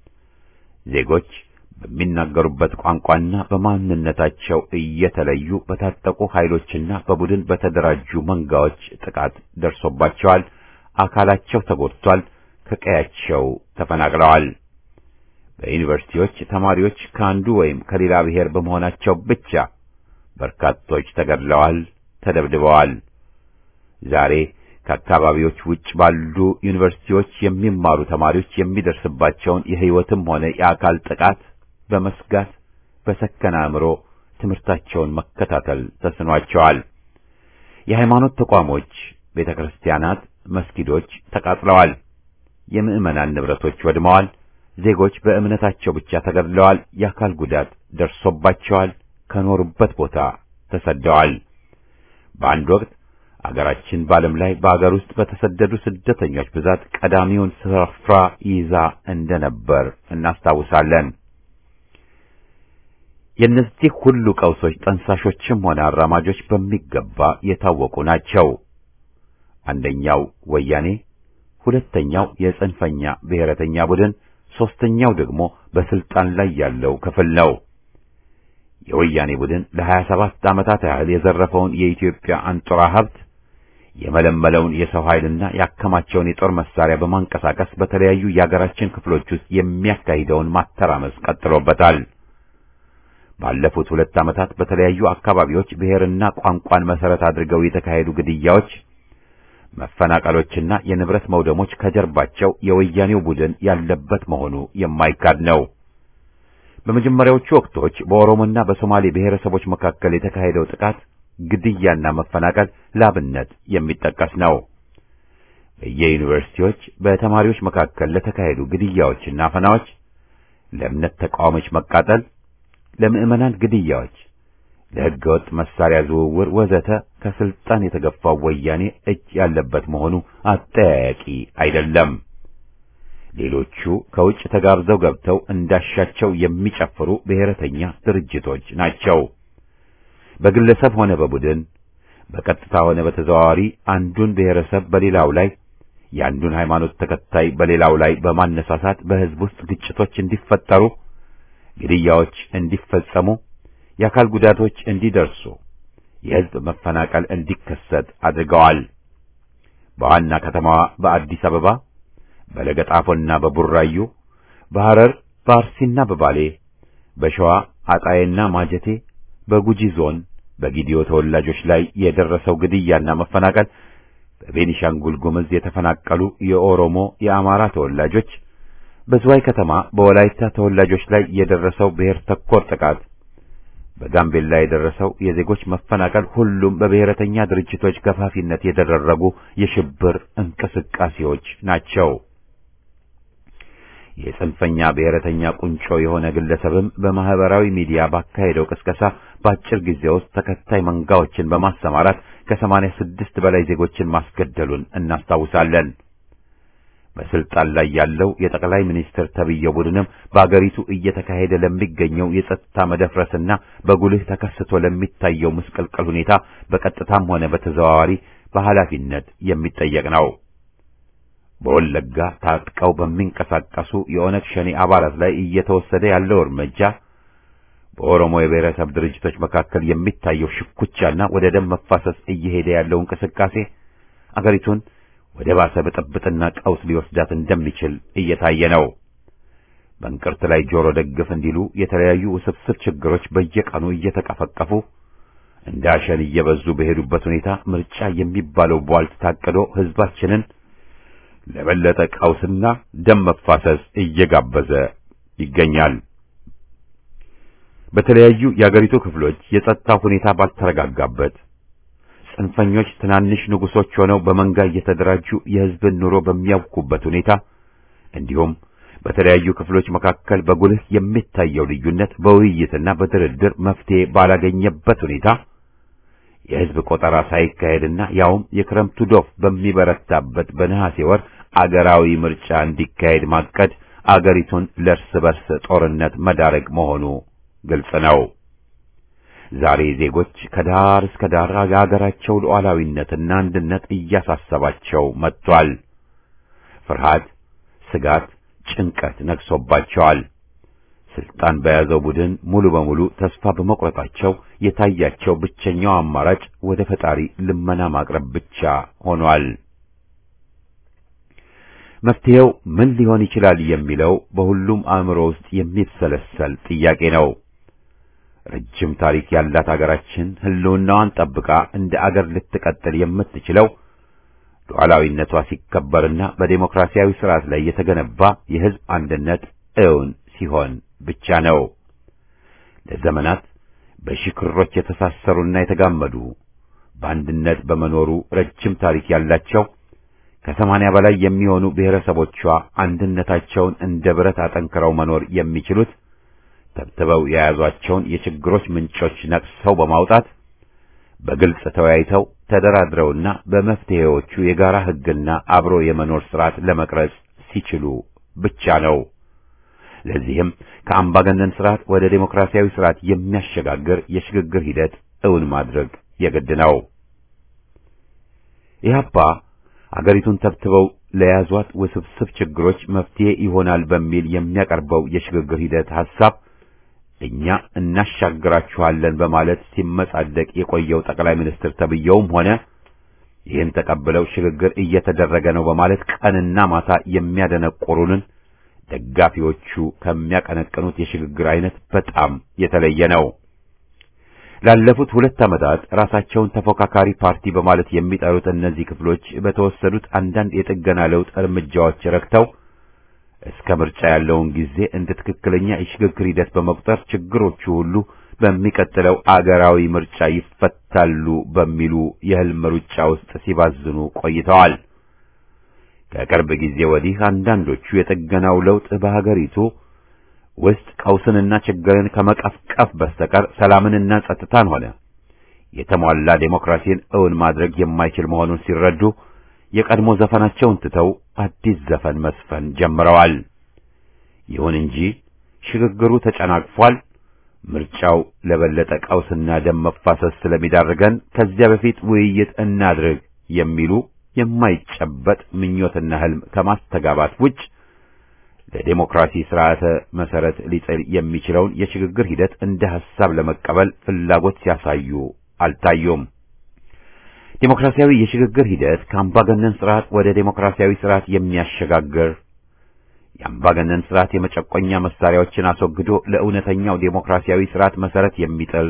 S1: ዜጎች በሚናገሩበት ቋንቋና በማንነታቸው እየተለዩ በታጠቁ ኃይሎችና በቡድን በተደራጁ መንጋዎች ጥቃት ደርሶባቸዋል። አካላቸው ተጎድቷል። ከቀያቸው ተፈናቅለዋል። በዩኒቨርሲቲዎች ተማሪዎች ከአንዱ ወይም ከሌላ ብሔር በመሆናቸው ብቻ በርካቶች ተገድለዋል፣ ተደብድበዋል። ዛሬ ከአካባቢዎች ውጭ ባሉ ዩኒቨርሲቲዎች የሚማሩ ተማሪዎች የሚደርስባቸውን የሕይወትም ሆነ የአካል ጥቃት በመስጋት በሰከነ አእምሮ ትምህርታቸውን መከታተል ተስኗቸዋል። የሃይማኖት ተቋሞች፣ ቤተክርስቲያናት፣ መስጊዶች ተቃጥለዋል። የምዕመናን ንብረቶች ወድመዋል። ዜጎች በእምነታቸው ብቻ ተገድለዋል። የአካል ጉዳት ደርሶባቸዋል። ከኖሩበት ቦታ ተሰደዋል። በአንድ ወቅት አገራችን በዓለም ላይ በአገር ውስጥ በተሰደዱ ስደተኞች ብዛት ቀዳሚውን ስፍራ ይዛ እንደነበር እናስታውሳለን። የእነዚህ ሁሉ ቀውሶች ጠንሳሾችም ሆነ አራማጆች በሚገባ የታወቁ ናቸው። አንደኛው ወያኔ፣ ሁለተኛው የጽንፈኛ ብሔረተኛ ቡድን፣ ሶስተኛው ደግሞ በስልጣን ላይ ያለው ክፍል ነው። የወያኔ ቡድን ለ27 ዓመታት ያህል የዘረፈውን የኢትዮጵያ አንጡራ ሀብት የመለመለውን የሰው ኃይልና ያከማቸውን የጦር መሳሪያ በማንቀሳቀስ በተለያዩ የሀገራችን ክፍሎች ውስጥ የሚያካሂደውን ማተራመስ ቀጥሎበታል። ባለፉት 2 ዓመታት በተለያዩ አካባቢዎች ብሔርና ቋንቋን መሰረት አድርገው የተካሄዱ ግድያዎች፣ መፈናቀሎችና የንብረት መውደሞች ከጀርባቸው የወያኔው ቡድን ያለበት መሆኑ የማይካድ ነው። በመጀመሪያዎቹ ወቅቶች በኦሮሞና በሶማሌ ብሔረሰቦች መካከል የተካሄደው ጥቃት፣ ግድያና መፈናቀል ለአብነት የሚጠቀስ ነው። በየዩኒቨርሲቲዎች በተማሪዎች መካከል ለተካሄዱ ግድያዎችና አፈናዎች፣ ለእምነት ተቋሞች መቃጠል፣ ለምዕመናን ግድያዎች፣ ለሕገወጥ መሳሪያ ዝውውር ወዘተ ከስልጣን የተገፋው ወያኔ እጅ ያለበት መሆኑ አጠያያቂ አይደለም። ሌሎቹ ከውጭ ተጋብዘው ገብተው እንዳሻቸው የሚጨፍሩ ብሔረተኛ ድርጅቶች ናቸው። በግለሰብ ሆነ በቡድን በቀጥታ ሆነ በተዘዋዋሪ አንዱን ብሔረሰብ በሌላው ላይ የአንዱን ሃይማኖት ተከታይ በሌላው ላይ በማነሳሳት በሕዝብ ውስጥ ግጭቶች እንዲፈጠሩ፣ ግድያዎች እንዲፈጸሙ፣ የአካል ጉዳቶች እንዲደርሱ፣ የሕዝብ መፈናቀል እንዲከሰት አድርገዋል። በዋና ከተማዋ በአዲስ አበባ፣ በለገጣፎና በቡራዩ፣ በሐረር፣ በአርሲና በባሌ፣ በሸዋ አጣዬና ማጀቴ፣ በጉጂ ዞን በጊዲዮ ተወላጆች ላይ የደረሰው ግድያና መፈናቀል፣ በቤኒሻንጉል ጉምዝ የተፈናቀሉ የኦሮሞ የአማራ ተወላጆች፣ በዝዋይ ከተማ በወላይታ ተወላጆች ላይ የደረሰው ብሔር ተኮር ጥቃት፣ በጋምቤላ የደረሰው የዜጎች መፈናቀል ሁሉም በብሔረተኛ ድርጅቶች ገፋፊነት የተደረጉ የሽብር እንቅስቃሴዎች ናቸው። የጽንፈኛ ብሔረተኛ ቁንጮ የሆነ ግለሰብም በማህበራዊ ሚዲያ ባካሄደው ቅስቀሳ በአጭር ጊዜ ውስጥ ተከታይ መንጋዎችን በማሰማራት ከ86 በላይ ዜጎችን ማስገደሉን እናስታውሳለን። በስልጣን ላይ ያለው የጠቅላይ ሚኒስትር ተብዬው ቡድንም በአገሪቱ እየተካሄደ ለሚገኘው የጸጥታ መደፍረስና በጉልህ ተከስቶ ለሚታየው ምስቅልቅል ሁኔታ በቀጥታም ሆነ በተዘዋዋሪ በኃላፊነት የሚጠየቅ ነው። በወለጋ ታጥቀው በሚንቀሳቀሱ የኦነግ ሸኔ አባላት ላይ እየተወሰደ ያለው እርምጃ፣ በኦሮሞ የብሔረሰብ ድርጅቶች መካከል የሚታየው ሽኩቻና ወደ ደም መፋሰስ እየሄደ ያለው እንቅስቃሴ አገሪቱን ወደ ባሰ ብጥብጥና ቀውስ ሊወስዳት እንደሚችል እየታየ ነው። በእንቅርት ላይ ጆሮ ደግፍ እንዲሉ የተለያዩ ውስብስብ ችግሮች በየቀኑ እየተቀፈቀፉ እንደ አሸን እየበዙ በሄዱበት ሁኔታ ምርጫ የሚባለው ቧልት ታቅዶ ሕዝባችንን ለበለጠ ቀውስና ደም መፋሰስ እየጋበዘ ይገኛል። በተለያዩ የአገሪቱ ክፍሎች የጸጥታ ሁኔታ ባልተረጋጋበት፣ ጽንፈኞች ትናንሽ ንጉሶች ሆነው በመንጋ እየተደራጁ የሕዝብን ኑሮ በሚያውኩበት ሁኔታ፣ እንዲሁም በተለያዩ ክፍሎች መካከል በጉልህ የሚታየው ልዩነት በውይይትና በድርድር መፍትሄ ባላገኘበት ሁኔታ የሕዝብ ቆጠራ ሳይካሄድና ያውም የክረምቱ ዶፍ በሚበረታበት በነሐሴ ወር አገራዊ ምርጫ እንዲካሄድ ማቀድ አገሪቱን ለእርስ በርስ ጦርነት መዳረግ መሆኑ ግልጽ ነው። ዛሬ ዜጎች ከዳር እስከ ዳር የአገራቸው ሉዓላዊነትና አንድነት እያሳሰባቸው መጥቷል። ፍርሃት፣ ስጋት፣ ጭንቀት ነግሶባቸዋል። ስልጣን በያዘው ቡድን ሙሉ በሙሉ ተስፋ በመቁረጣቸው የታያቸው ብቸኛው አማራጭ ወደ ፈጣሪ ልመና ማቅረብ ብቻ ሆኗል። መፍትሄው ምን ሊሆን ይችላል የሚለው በሁሉም አእምሮ ውስጥ የሚብሰለሰል ጥያቄ ነው። ረጅም ታሪክ ያላት አገራችን ሕልውናዋን ጠብቃ እንደ አገር ልትቀጥል የምትችለው ሉዓላዊነቷ ሲከበርና በዴሞክራሲያዊ ስርዓት ላይ የተገነባ የሕዝብ አንድነት እውን ሲሆን ብቻ ነው። ለዘመናት በሽክሮች የተሳሰሩና የተጋመዱ በአንድነት በመኖሩ ረጅም ታሪክ ያላቸው ከ80 በላይ የሚሆኑ ብሔረሰቦቿ አንድነታቸውን እንደ ብረት አጠንክረው መኖር የሚችሉት ተብትበው የያዟቸውን የችግሮች ምንጮች ነቅሰው በማውጣት በግልጽ ተወያይተው ተደራድረውና በመፍትሄዎቹ የጋራ ሕግና አብሮ የመኖር ስርዓት ለመቅረጽ ሲችሉ ብቻ ነው። ለዚህም ከአምባገነን ስርዓት ወደ ዴሞክራሲያዊ ስርዓት የሚያሸጋግር የሽግግር ሂደት እውን ማድረግ የግድ ነው። ኢህአፓ አገሪቱን ተብትበው ለያዟት ውስብስብ ችግሮች መፍትሄ ይሆናል በሚል የሚያቀርበው የሽግግር ሂደት ሐሳብ እኛ እናሻግራችኋለን በማለት ሲመጻደቅ የቆየው ጠቅላይ ሚኒስትር ተብየውም ሆነ ይህን ተቀብለው ሽግግር እየተደረገ ነው በማለት ቀንና ማታ የሚያደነቆሩንን ደጋፊዎቹ ከሚያቀነቅኑት የሽግግር አይነት በጣም የተለየ ነው። ላለፉት 2 ዓመታት ራሳቸውን ተፎካካሪ ፓርቲ በማለት የሚጠሩት እነዚህ ክፍሎች በተወሰዱት አንዳንድ የጥገና ለውጥ እርምጃዎች ረክተው እስከ ምርጫ ያለውን ጊዜ እንደ ትክክለኛ የሽግግር ሂደት በመቁጠር ችግሮቹ ሁሉ በሚቀጥለው አገራዊ ምርጫ ይፈታሉ በሚሉ የህልም ሩጫ ውስጥ ሲባዝኑ ቆይተዋል። ከቅርብ ጊዜ ወዲህ አንዳንዶቹ የጥገናው ለውጥ በሀገሪቱ ውስጥ ቀውስንና ችግርን ከመቀፍቀፍ በስተቀር ሰላምንና ጸጥታን ሆነ የተሟላ ዴሞክራሲን እውን ማድረግ የማይችል መሆኑን ሲረዱ የቀድሞ ዘፈናቸውን ትተው አዲስ ዘፈን መስፈን ጀምረዋል። ይሁን እንጂ ሽግግሩ ተጨናቅፏል፣ ምርጫው ለበለጠ ቀውስና ደም መፋሰስ ስለሚዳርገን ከዚያ በፊት ውይይት እናድርግ የሚሉ የማይጨበጥ ምኞትና ህልም ከማስተጋባት ውጭ ለዲሞክራሲ ስርዓተ መሰረት ሊጥል የሚችለውን የሽግግር ሂደት እንደ ሐሳብ ለመቀበል ፍላጎት ሲያሳዩ አልታዩም። ዲሞክራሲያዊ የሽግግር ሂደት ከአምባገነን ስርዓት ወደ ዲሞክራሲያዊ ስርዓት የሚያሸጋግር የአምባገነን ስርዓት የመጨቆኛ መሳሪያዎችን አስወግዶ ለእውነተኛው ዲሞክራሲያዊ ስርዓት መሰረት የሚጥል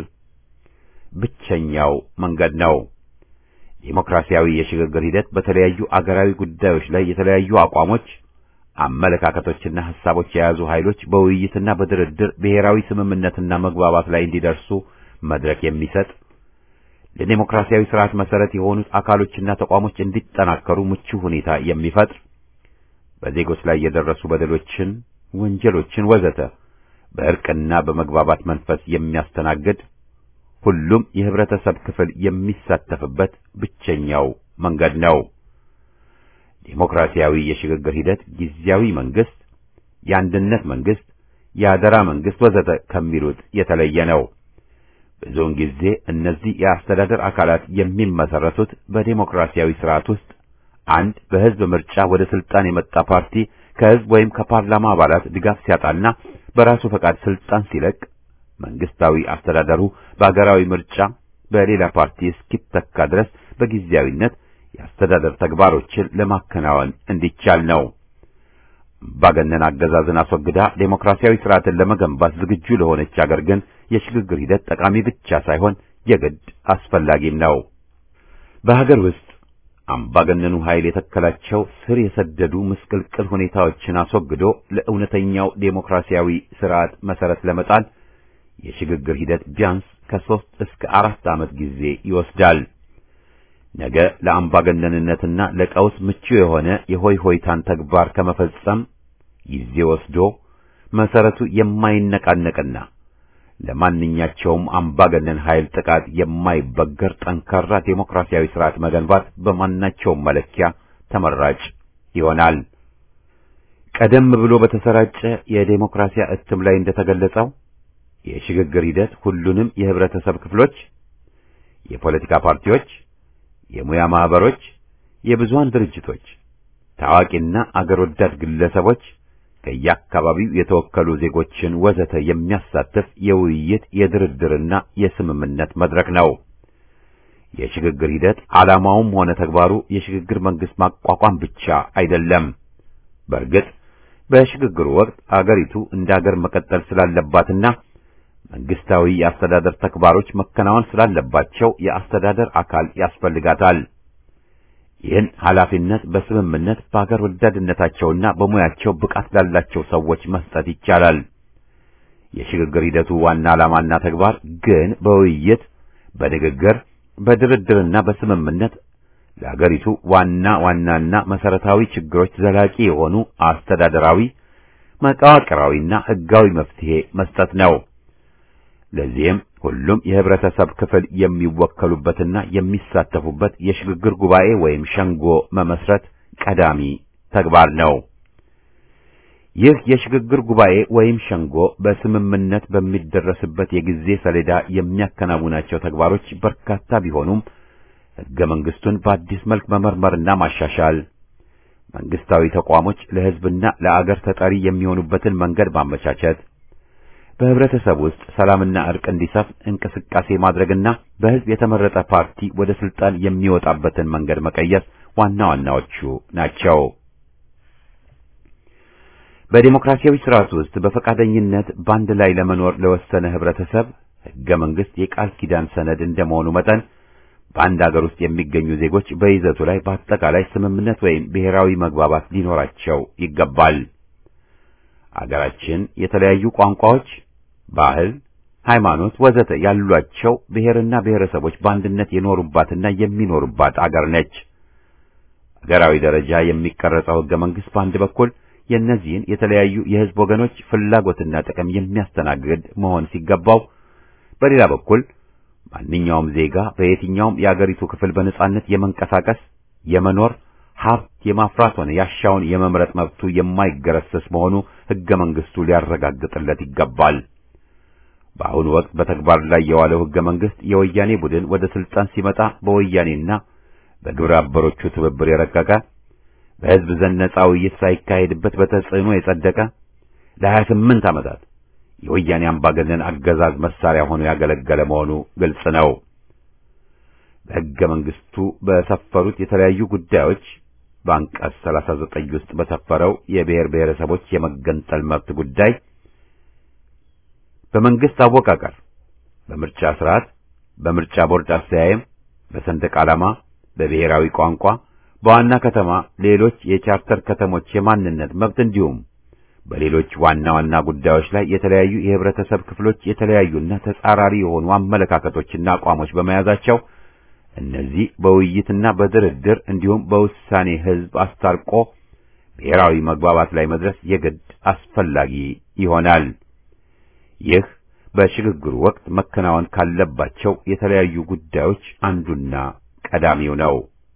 S1: ብቸኛው መንገድ ነው። ዲሞክራሲያዊ የሽግግር ሂደት በተለያዩ አገራዊ ጉዳዮች ላይ የተለያዩ አቋሞች፣ አመለካከቶችና ሐሳቦች የያዙ ኃይሎች በውይይትና በድርድር ብሔራዊ ስምምነትና መግባባት ላይ እንዲደርሱ መድረክ የሚሰጥ ለዲሞክራሲያዊ ስርዓት መሰረት የሆኑት አካሎችና ተቋሞች እንዲጠናከሩ ምቹ ሁኔታ የሚፈጥር በዜጎች ላይ የደረሱ በደሎችን፣ ወንጀሎችን ወዘተ በእርቅና በመግባባት መንፈስ የሚያስተናግድ ሁሉም የህብረተሰብ ክፍል የሚሳተፍበት ብቸኛው መንገድ ነው። ዲሞክራሲያዊ የሽግግር ሂደት ጊዜያዊ መንግስት፣ የአንድነት መንግስት፣ የአደራ መንግስት ወዘተ ከሚሉት የተለየ ነው። ብዙውን ጊዜ እነዚህ የአስተዳደር አካላት የሚመሰረቱት በዲሞክራሲያዊ ስርዓት ውስጥ አንድ በህዝብ ምርጫ ወደ ስልጣን የመጣ ፓርቲ ከህዝብ ወይም ከፓርላማ አባላት ድጋፍ ሲያጣና በራሱ ፈቃድ ስልጣን ሲለቅ መንግስታዊ አስተዳደሩ በአገራዊ ምርጫ በሌላ ፓርቲ እስኪተካ ድረስ በጊዜያዊነት የአስተዳደር ተግባሮችን ለማከናወን እንዲቻል ነው። አምባገነን አገዛዝን አስወግዳ ዴሞክራሲያዊ ስርዓትን ለመገንባት ዝግጁ ለሆነች አገር ግን የሽግግር ሂደት ጠቃሚ ብቻ ሳይሆን የግድ አስፈላጊም ነው። በሀገር ውስጥ አምባገነኑ ኃይል የተከላቸው ስር የሰደዱ ምስቅልቅል ሁኔታዎችን አስወግዶ ለእውነተኛው ዴሞክራሲያዊ ስርዓት መሰረት ለመጣል የሽግግር ሂደት ቢያንስ ከ3 እስከ 4 ዓመት ጊዜ ይወስዳል። ነገ ለአምባገነንነትና ለቀውስ ምቹ የሆነ የሆይ ሆይታን ተግባር ከመፈጸም ጊዜ ወስዶ መሰረቱ የማይነቃነቅና ለማንኛቸውም አምባገነን ኃይል ጥቃት የማይበገር ጠንካራ ዴሞክራሲያዊ ስርዓት መገንባት በማናቸውም መለኪያ ተመራጭ ይሆናል። ቀደም ብሎ በተሰራጨ የዴሞክራሲያ እትም ላይ እንደተገለጸው የሽግግር ሂደት ሁሉንም የህብረተሰብ ክፍሎች፣ የፖለቲካ ፓርቲዎች፣ የሙያ ማህበሮች፣ የብዙሃን ድርጅቶች፣ ታዋቂና አገር ወዳድ ግለሰቦች፣ ከየአካባቢው የተወከሉ ዜጎችን ወዘተ የሚያሳትፍ የውይይት የድርድርና የስምምነት መድረክ ነው። የሽግግር ሂደት ዓላማውም ሆነ ተግባሩ የሽግግር መንግስት ማቋቋም ብቻ አይደለም። በእርግጥ በሽግግሩ ወቅት አገሪቱ እንደ አገር መቀጠል ስላለባትና መንግስታዊ የአስተዳደር ተግባሮች መከናወን ስላለባቸው የአስተዳደር አካል ያስፈልጋታል። ይህን ኃላፊነት በስምምነት በአገር ወዳድነታቸውና በሙያቸው ብቃት ላላቸው ሰዎች መስጠት ይቻላል። የሽግግር ሂደቱ ዋና ዓላማና ተግባር ግን በውይይት፣ በንግግር፣ በድርድርና በስምምነት ለአገሪቱ ዋናና መሰረታዊ ችግሮች ዘላቂ የሆኑ አስተዳደራዊ፣ መዋቅራዊና ህጋዊ መፍትሄ መስጠት ነው። ለዚህም ሁሉም የህብረተሰብ ክፍል የሚወከሉበትና የሚሳተፉበት የሽግግር ጉባኤ ወይም ሸንጎ መመስረት ቀዳሚ ተግባር ነው። ይህ የሽግግር ጉባኤ ወይም ሸንጎ በስምምነት በሚደረስበት የጊዜ ሰሌዳ የሚያከናውናቸው ተግባሮች በርካታ ቢሆኑም ሕገ መንግስቱን በአዲስ መልክ መመርመርና ማሻሻል፣ መንግስታዊ ተቋሞች ለህዝብና ለአገር ተጠሪ የሚሆኑበትን መንገድ ማመቻቸት፣ በህብረተሰብ ውስጥ ሰላምና እርቅ እንዲሰፍን እንቅስቃሴ ማድረግና በህዝብ የተመረጠ ፓርቲ ወደ ስልጣን የሚወጣበትን መንገድ መቀየስ ዋና ዋናዎቹ ናቸው። በዲሞክራሲያዊ ስርዓት ውስጥ በፈቃደኝነት ባንድ ላይ ለመኖር ለወሰነ ህብረተሰብ ህገ መንግስት የቃል ኪዳን ሰነድ እንደመሆኑ መጠን በአንድ ሀገር ውስጥ የሚገኙ ዜጎች በይዘቱ ላይ በአጠቃላይ ስምምነት ወይም ብሔራዊ መግባባት ሊኖራቸው ይገባል። አገራችን የተለያዩ ቋንቋዎች፣ ባህል፣ ሃይማኖት ወዘተ ያሏቸው ብሔርና ብሔረሰቦች በአንድነት የኖሩባትና የሚኖሩባት አገር ነች። አገራዊ ደረጃ የሚቀረጸው ህገ መንግስት በአንድ በኩል የእነዚህን የተለያዩ የህዝብ ወገኖች ፍላጎትና ጥቅም የሚያስተናግድ መሆን ሲገባው፣ በሌላ በኩል ማንኛውም ዜጋ በየትኛውም የአገሪቱ ክፍል በነጻነት የመንቀሳቀስ፣ የመኖር፣ ሀብት የማፍራት ሆነ ያሻውን የመምረጥ መብቱ የማይገረሰስ መሆኑ ህገ መንግስቱ ሊያረጋግጥለት ይገባል። በአሁኑ ወቅት በተግባር ላይ የዋለው ህገ መንግስት የወያኔ ቡድን ወደ ስልጣን ሲመጣ በወያኔና በግብረ አበሮቹ ትብብር የረቀቀ፣ በህዝብ ዘንድ ነጻ ውይይት ሳይካሄድበት በተጽዕኖ የጸደቀ፣ ለ28 ዓመታት የወያኔ አምባገነን አገዛዝ መሳሪያ ሆኖ ያገለገለ መሆኑ ግልጽ ነው። በህገ መንግስቱ በሰፈሩት የተለያዩ ጉዳዮች በአንቀጽ 39 ውስጥ በሰፈረው የብሔር ብሔረሰቦች የመገንጠል መብት ጉዳይ በመንግስት አወቃቀር፣ በምርጫ ስርዓት፣ በምርጫ ቦርድ አስተያየም፣ በሰንደቅ ዓላማ፣ በብሔራዊ ቋንቋ፣ በዋና ከተማ ሌሎች የቻርተር ከተሞች የማንነት መብት እንዲሁም በሌሎች ዋና ዋና ጉዳዮች ላይ የተለያዩ የህብረተሰብ ክፍሎች የተለያዩና ተጻራሪ የሆኑ አመለካከቶችና አቋሞች በመያዛቸው እነዚህ በውይይትና በድርድር እንዲሁም በውሳኔ ህዝብ አስታርቆ ብሔራዊ መግባባት ላይ መድረስ የግድ አስፈላጊ ይሆናል። ይህ በሽግግሩ ወቅት መከናወን ካለባቸው የተለያዩ ጉዳዮች አንዱና ቀዳሚው ነው።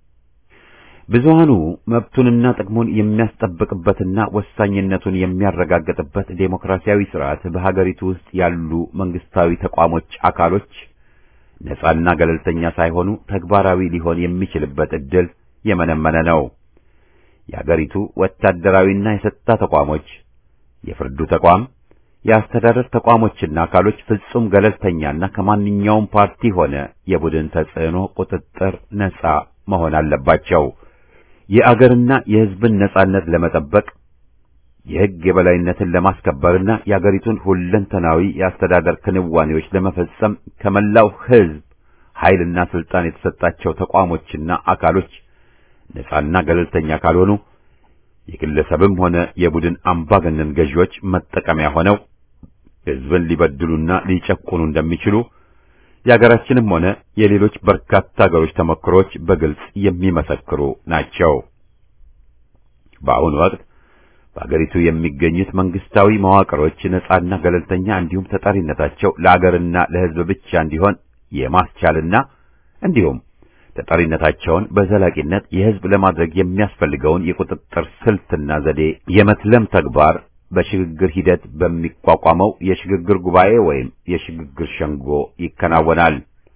S1: ብዙሃኑ መብቱንና ጥቅሙን የሚያስጠብቅበትና ወሳኝነቱን የሚያረጋግጥበት ዴሞክራሲያዊ ስርዓት በሀገሪቱ ውስጥ ያሉ መንግስታዊ ተቋሞች አካሎች ነጻና ገለልተኛ ሳይሆኑ ተግባራዊ ሊሆን የሚችልበት ዕድል የመነመነ ነው። የሀገሪቱ ወታደራዊና የጸጥታ ተቋሞች፣ የፍርዱ ተቋም፣ የአስተዳደር ተቋሞችና አካሎች ፍጹም ገለልተኛና ከማንኛውም ፓርቲ ሆነ የቡድን ተጽዕኖ ቁጥጥር ነጻ መሆን አለባቸው። የአገርና የሕዝብን ነጻነት ለመጠበቅ የሕግ የበላይነትን ለማስከበርና የአገሪቱን ሁለንተናዊ የአስተዳደር ክንዋኔዎች ለመፈጸም ከመላው ሕዝብ ኃይልና ስልጣን የተሰጣቸው ተቋሞችና አካሎች ነጻና ገለልተኛ ካልሆኑ የግለሰብም ሆነ የቡድን አምባገነን ገዢዎች መጠቀሚያ ሆነው ሕዝብን ሊበድሉና ሊጨቁኑ እንደሚችሉ የሀገራችንም ሆነ የሌሎች በርካታ ሀገሮች ተሞክሮች በግልጽ የሚመሰክሩ ናቸው። በአሁኑ ወቅት በአገሪቱ የሚገኙት መንግስታዊ መዋቅሮች ነጻና ገለልተኛ እንዲሁም ተጠሪነታቸው ለአገርና ለሕዝብ ብቻ እንዲሆን የማስቻልና እንዲሁም ተጠሪነታቸውን በዘላቂነት የሕዝብ ለማድረግ የሚያስፈልገውን የቁጥጥር ስልትና ዘዴ የመትለም ተግባር በሽግግር ሂደት በሚቋቋመው የሽግግር ጉባኤ ወይም የሽግግር ሸንጎ ይከናወናል።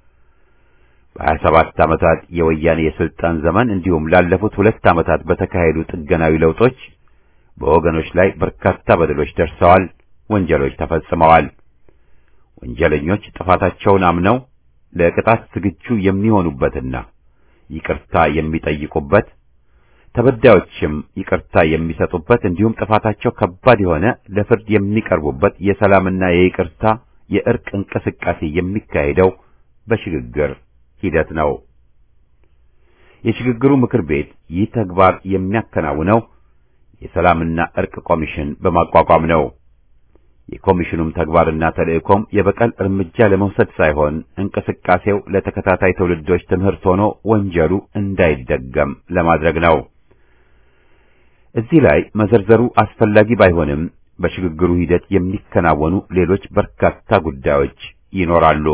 S1: በ27 ዓመታት የወያኔ የስልጣን ዘመን እንዲሁም ላለፉት 2 ዓመታት በተካሄዱ ጥገናዊ ለውጦች በወገኖች ላይ በርካታ በደሎች ደርሰዋል፣ ወንጀሎች ተፈጽመዋል። ወንጀለኞች ጥፋታቸውን አምነው ለቅጣት ዝግጁ የሚሆኑበትና ይቅርታ የሚጠይቁበት፣ ተበዳዮችም ይቅርታ የሚሰጡበት እንዲሁም ጥፋታቸው ከባድ የሆነ ለፍርድ የሚቀርቡበት የሰላምና የይቅርታ የእርቅ እንቅስቃሴ የሚካሄደው በሽግግር ሂደት ነው። የሽግግሩ ምክር ቤት ይህ ተግባር የሚያከናውነው የሰላምና እርቅ ኮሚሽን በማቋቋም ነው። የኮሚሽኑም ተግባርና ተልእኮም የበቀል እርምጃ ለመውሰድ ሳይሆን እንቅስቃሴው ለተከታታይ ትውልዶች ትምህርት ሆኖ ወንጀሉ እንዳይደገም ለማድረግ ነው። እዚህ ላይ መዘርዘሩ አስፈላጊ ባይሆንም በሽግግሩ ሂደት የሚከናወኑ ሌሎች በርካታ ጉዳዮች ይኖራሉ።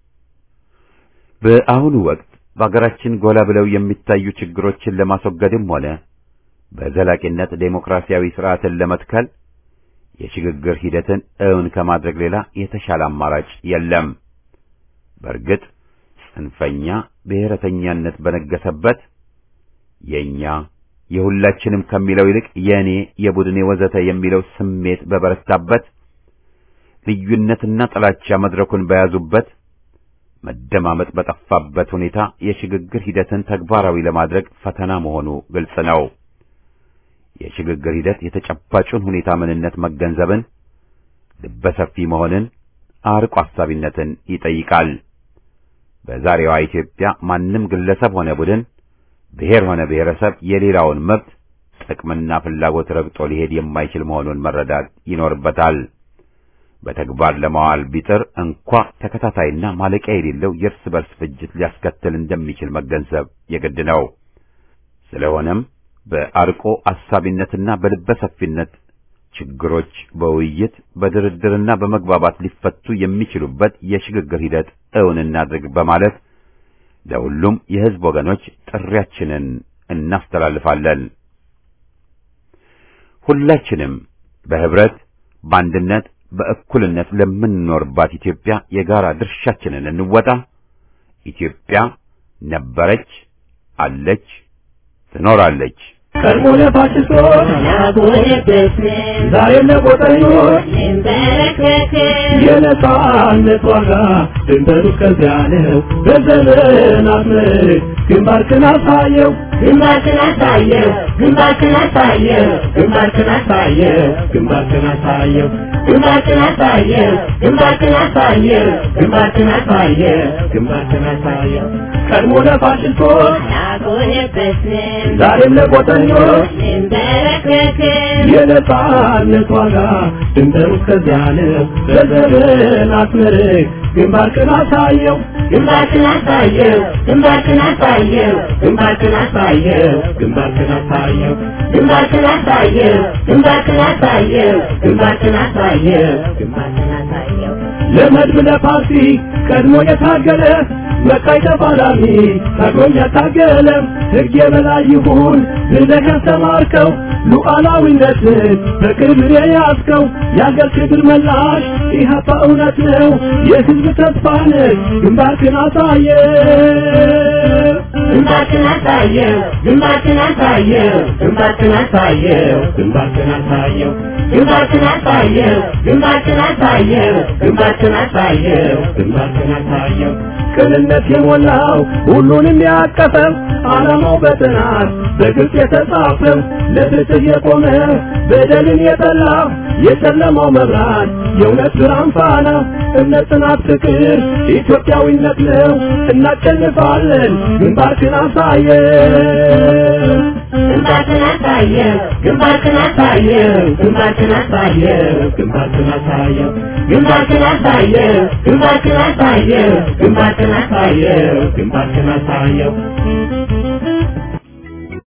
S1: በአሁኑ ወቅት በአገራችን ጎላ ብለው የሚታዩ ችግሮችን ለማስወገድም ሆነ በዘላቂነት ዴሞክራሲያዊ ስርዓትን ለመትከል የሽግግር ሂደትን እውን ከማድረግ ሌላ የተሻለ አማራጭ የለም። በእርግጥ ጽንፈኛ ብሔረተኛነት በነገሰበት የኛ የሁላችንም ከሚለው ይልቅ የኔ፣ የቡድኔ ወዘተ የሚለው ስሜት በበረታበት ልዩነትና ጥላቻ መድረኩን በያዙበት መደማመጥ በጠፋበት ሁኔታ የሽግግር ሂደትን ተግባራዊ ለማድረግ ፈተና መሆኑ ግልጽ ነው። የሽግግር ሂደት የተጨባጩን ሁኔታ ምንነት መገንዘብን፣ ልበሰፊ መሆንን፣ አርቆ አሳቢነትን ይጠይቃል። በዛሬዋ ኢትዮጵያ ማንም ግለሰብ ሆነ ቡድን፣ ብሔር ሆነ ብሔረሰብ የሌላውን መብት ጥቅምና ፍላጎት ረግጦ ሊሄድ የማይችል መሆኑን መረዳት ይኖርበታል። በተግባር ለማዋል ቢጥር እንኳ ተከታታይና ማለቂያ የሌለው የእርስ በርስ ፍጅት ሊያስከትል እንደሚችል መገንዘብ የግድ ነው። ስለሆነም በአርቆ አሳቢነትና በልበ ሰፊነት ችግሮች በውይይት በድርድርና በመግባባት ሊፈቱ የሚችሉበት የሽግግር ሂደት እውን እናድርግ በማለት ለሁሉም የሕዝብ ወገኖች ጥሪያችንን እናስተላልፋለን። ሁላችንም በህብረት በአንድነት በእኩልነት ለምንኖርባት ኢትዮጵያ የጋራ ድርሻችንን እንወጣ። ኢትዮጵያ ነበረች፣ አለች፣ ትኖራለች።
S3: ቀድሞነ ፋሽስቶች ዛሬም ለቆጠኞች የነጻነት ዋጋ ድንበሩ እስከዚያ ነው። በዘመናት ምርክ ግንባርክን አሳየው ግንባርክን አሳየው ግንባርክን አሳየው ግንባርክን አሳየው ግንባርክን አሳየው ግንባርክን አሳየው ግንባርክን አሳየው ግንባርክን አሳየው ግንባርክን አሳየው ቀድሞ ለፋሽስቶች ዛሬም ለቆጠኞች የነጻነት ዋጋ ድንበሩ እስከዚያ ነው። በዘመናት ምርክ ግንባርክን አሳየው ግንባርክን አሳየው ግንባርክን አሳየው ግንባርክን አሳየው ግንባርክን አሳየው ግንባርክን አሳየው ግንባርክን አሳየው ግንባርክን አሳየው ግንባርክን አሳየው ለመድብ ለፓርቲ ቀድሞ የታገለ መካይ ተፋላሚ ታግሎም ያታገለ ሕግ የበላይ ይሁን ብለህ ያስተማርከው ሉዓላዊነትን በክብር የያዝከው የአገር ክብር መላሽ ኢህአፓ እውነት ነው የሕዝብ ተስፋ ነህ። ግንባርክን አሳየው ግንባርክን አሳየው ግንባርክን አሳየው ግንባርክን አሳየው ግንባርክን አሳየው ግንባርክን አሳየው ግንባርክን አሳየው ግንባርክን አሳየው ግንባርክን አሳየው ቅንነት የሞላው ሁሉንም ያቀፈው ዓላማው በጥናት በግልጽ የተጻፈው ለፍትህ የቆመ በደልን የጠላ የጨለማው መብራት የእውነት ብርሃን ፋና እምነት፣ ጽናት፣ ፍቅር ኢትዮጵያዊነት ነው። እናሸንፋለን። ግንባርክን አሳየው ግንባርክን አሳየው ግንባርክን አሳየው ግንባርክን አሳየው ግንባርክን አሳየው ግንባርክን አሳየው ግንባርክን አሳየው ግንባርክን አሳየው ግንባርክን አሳየው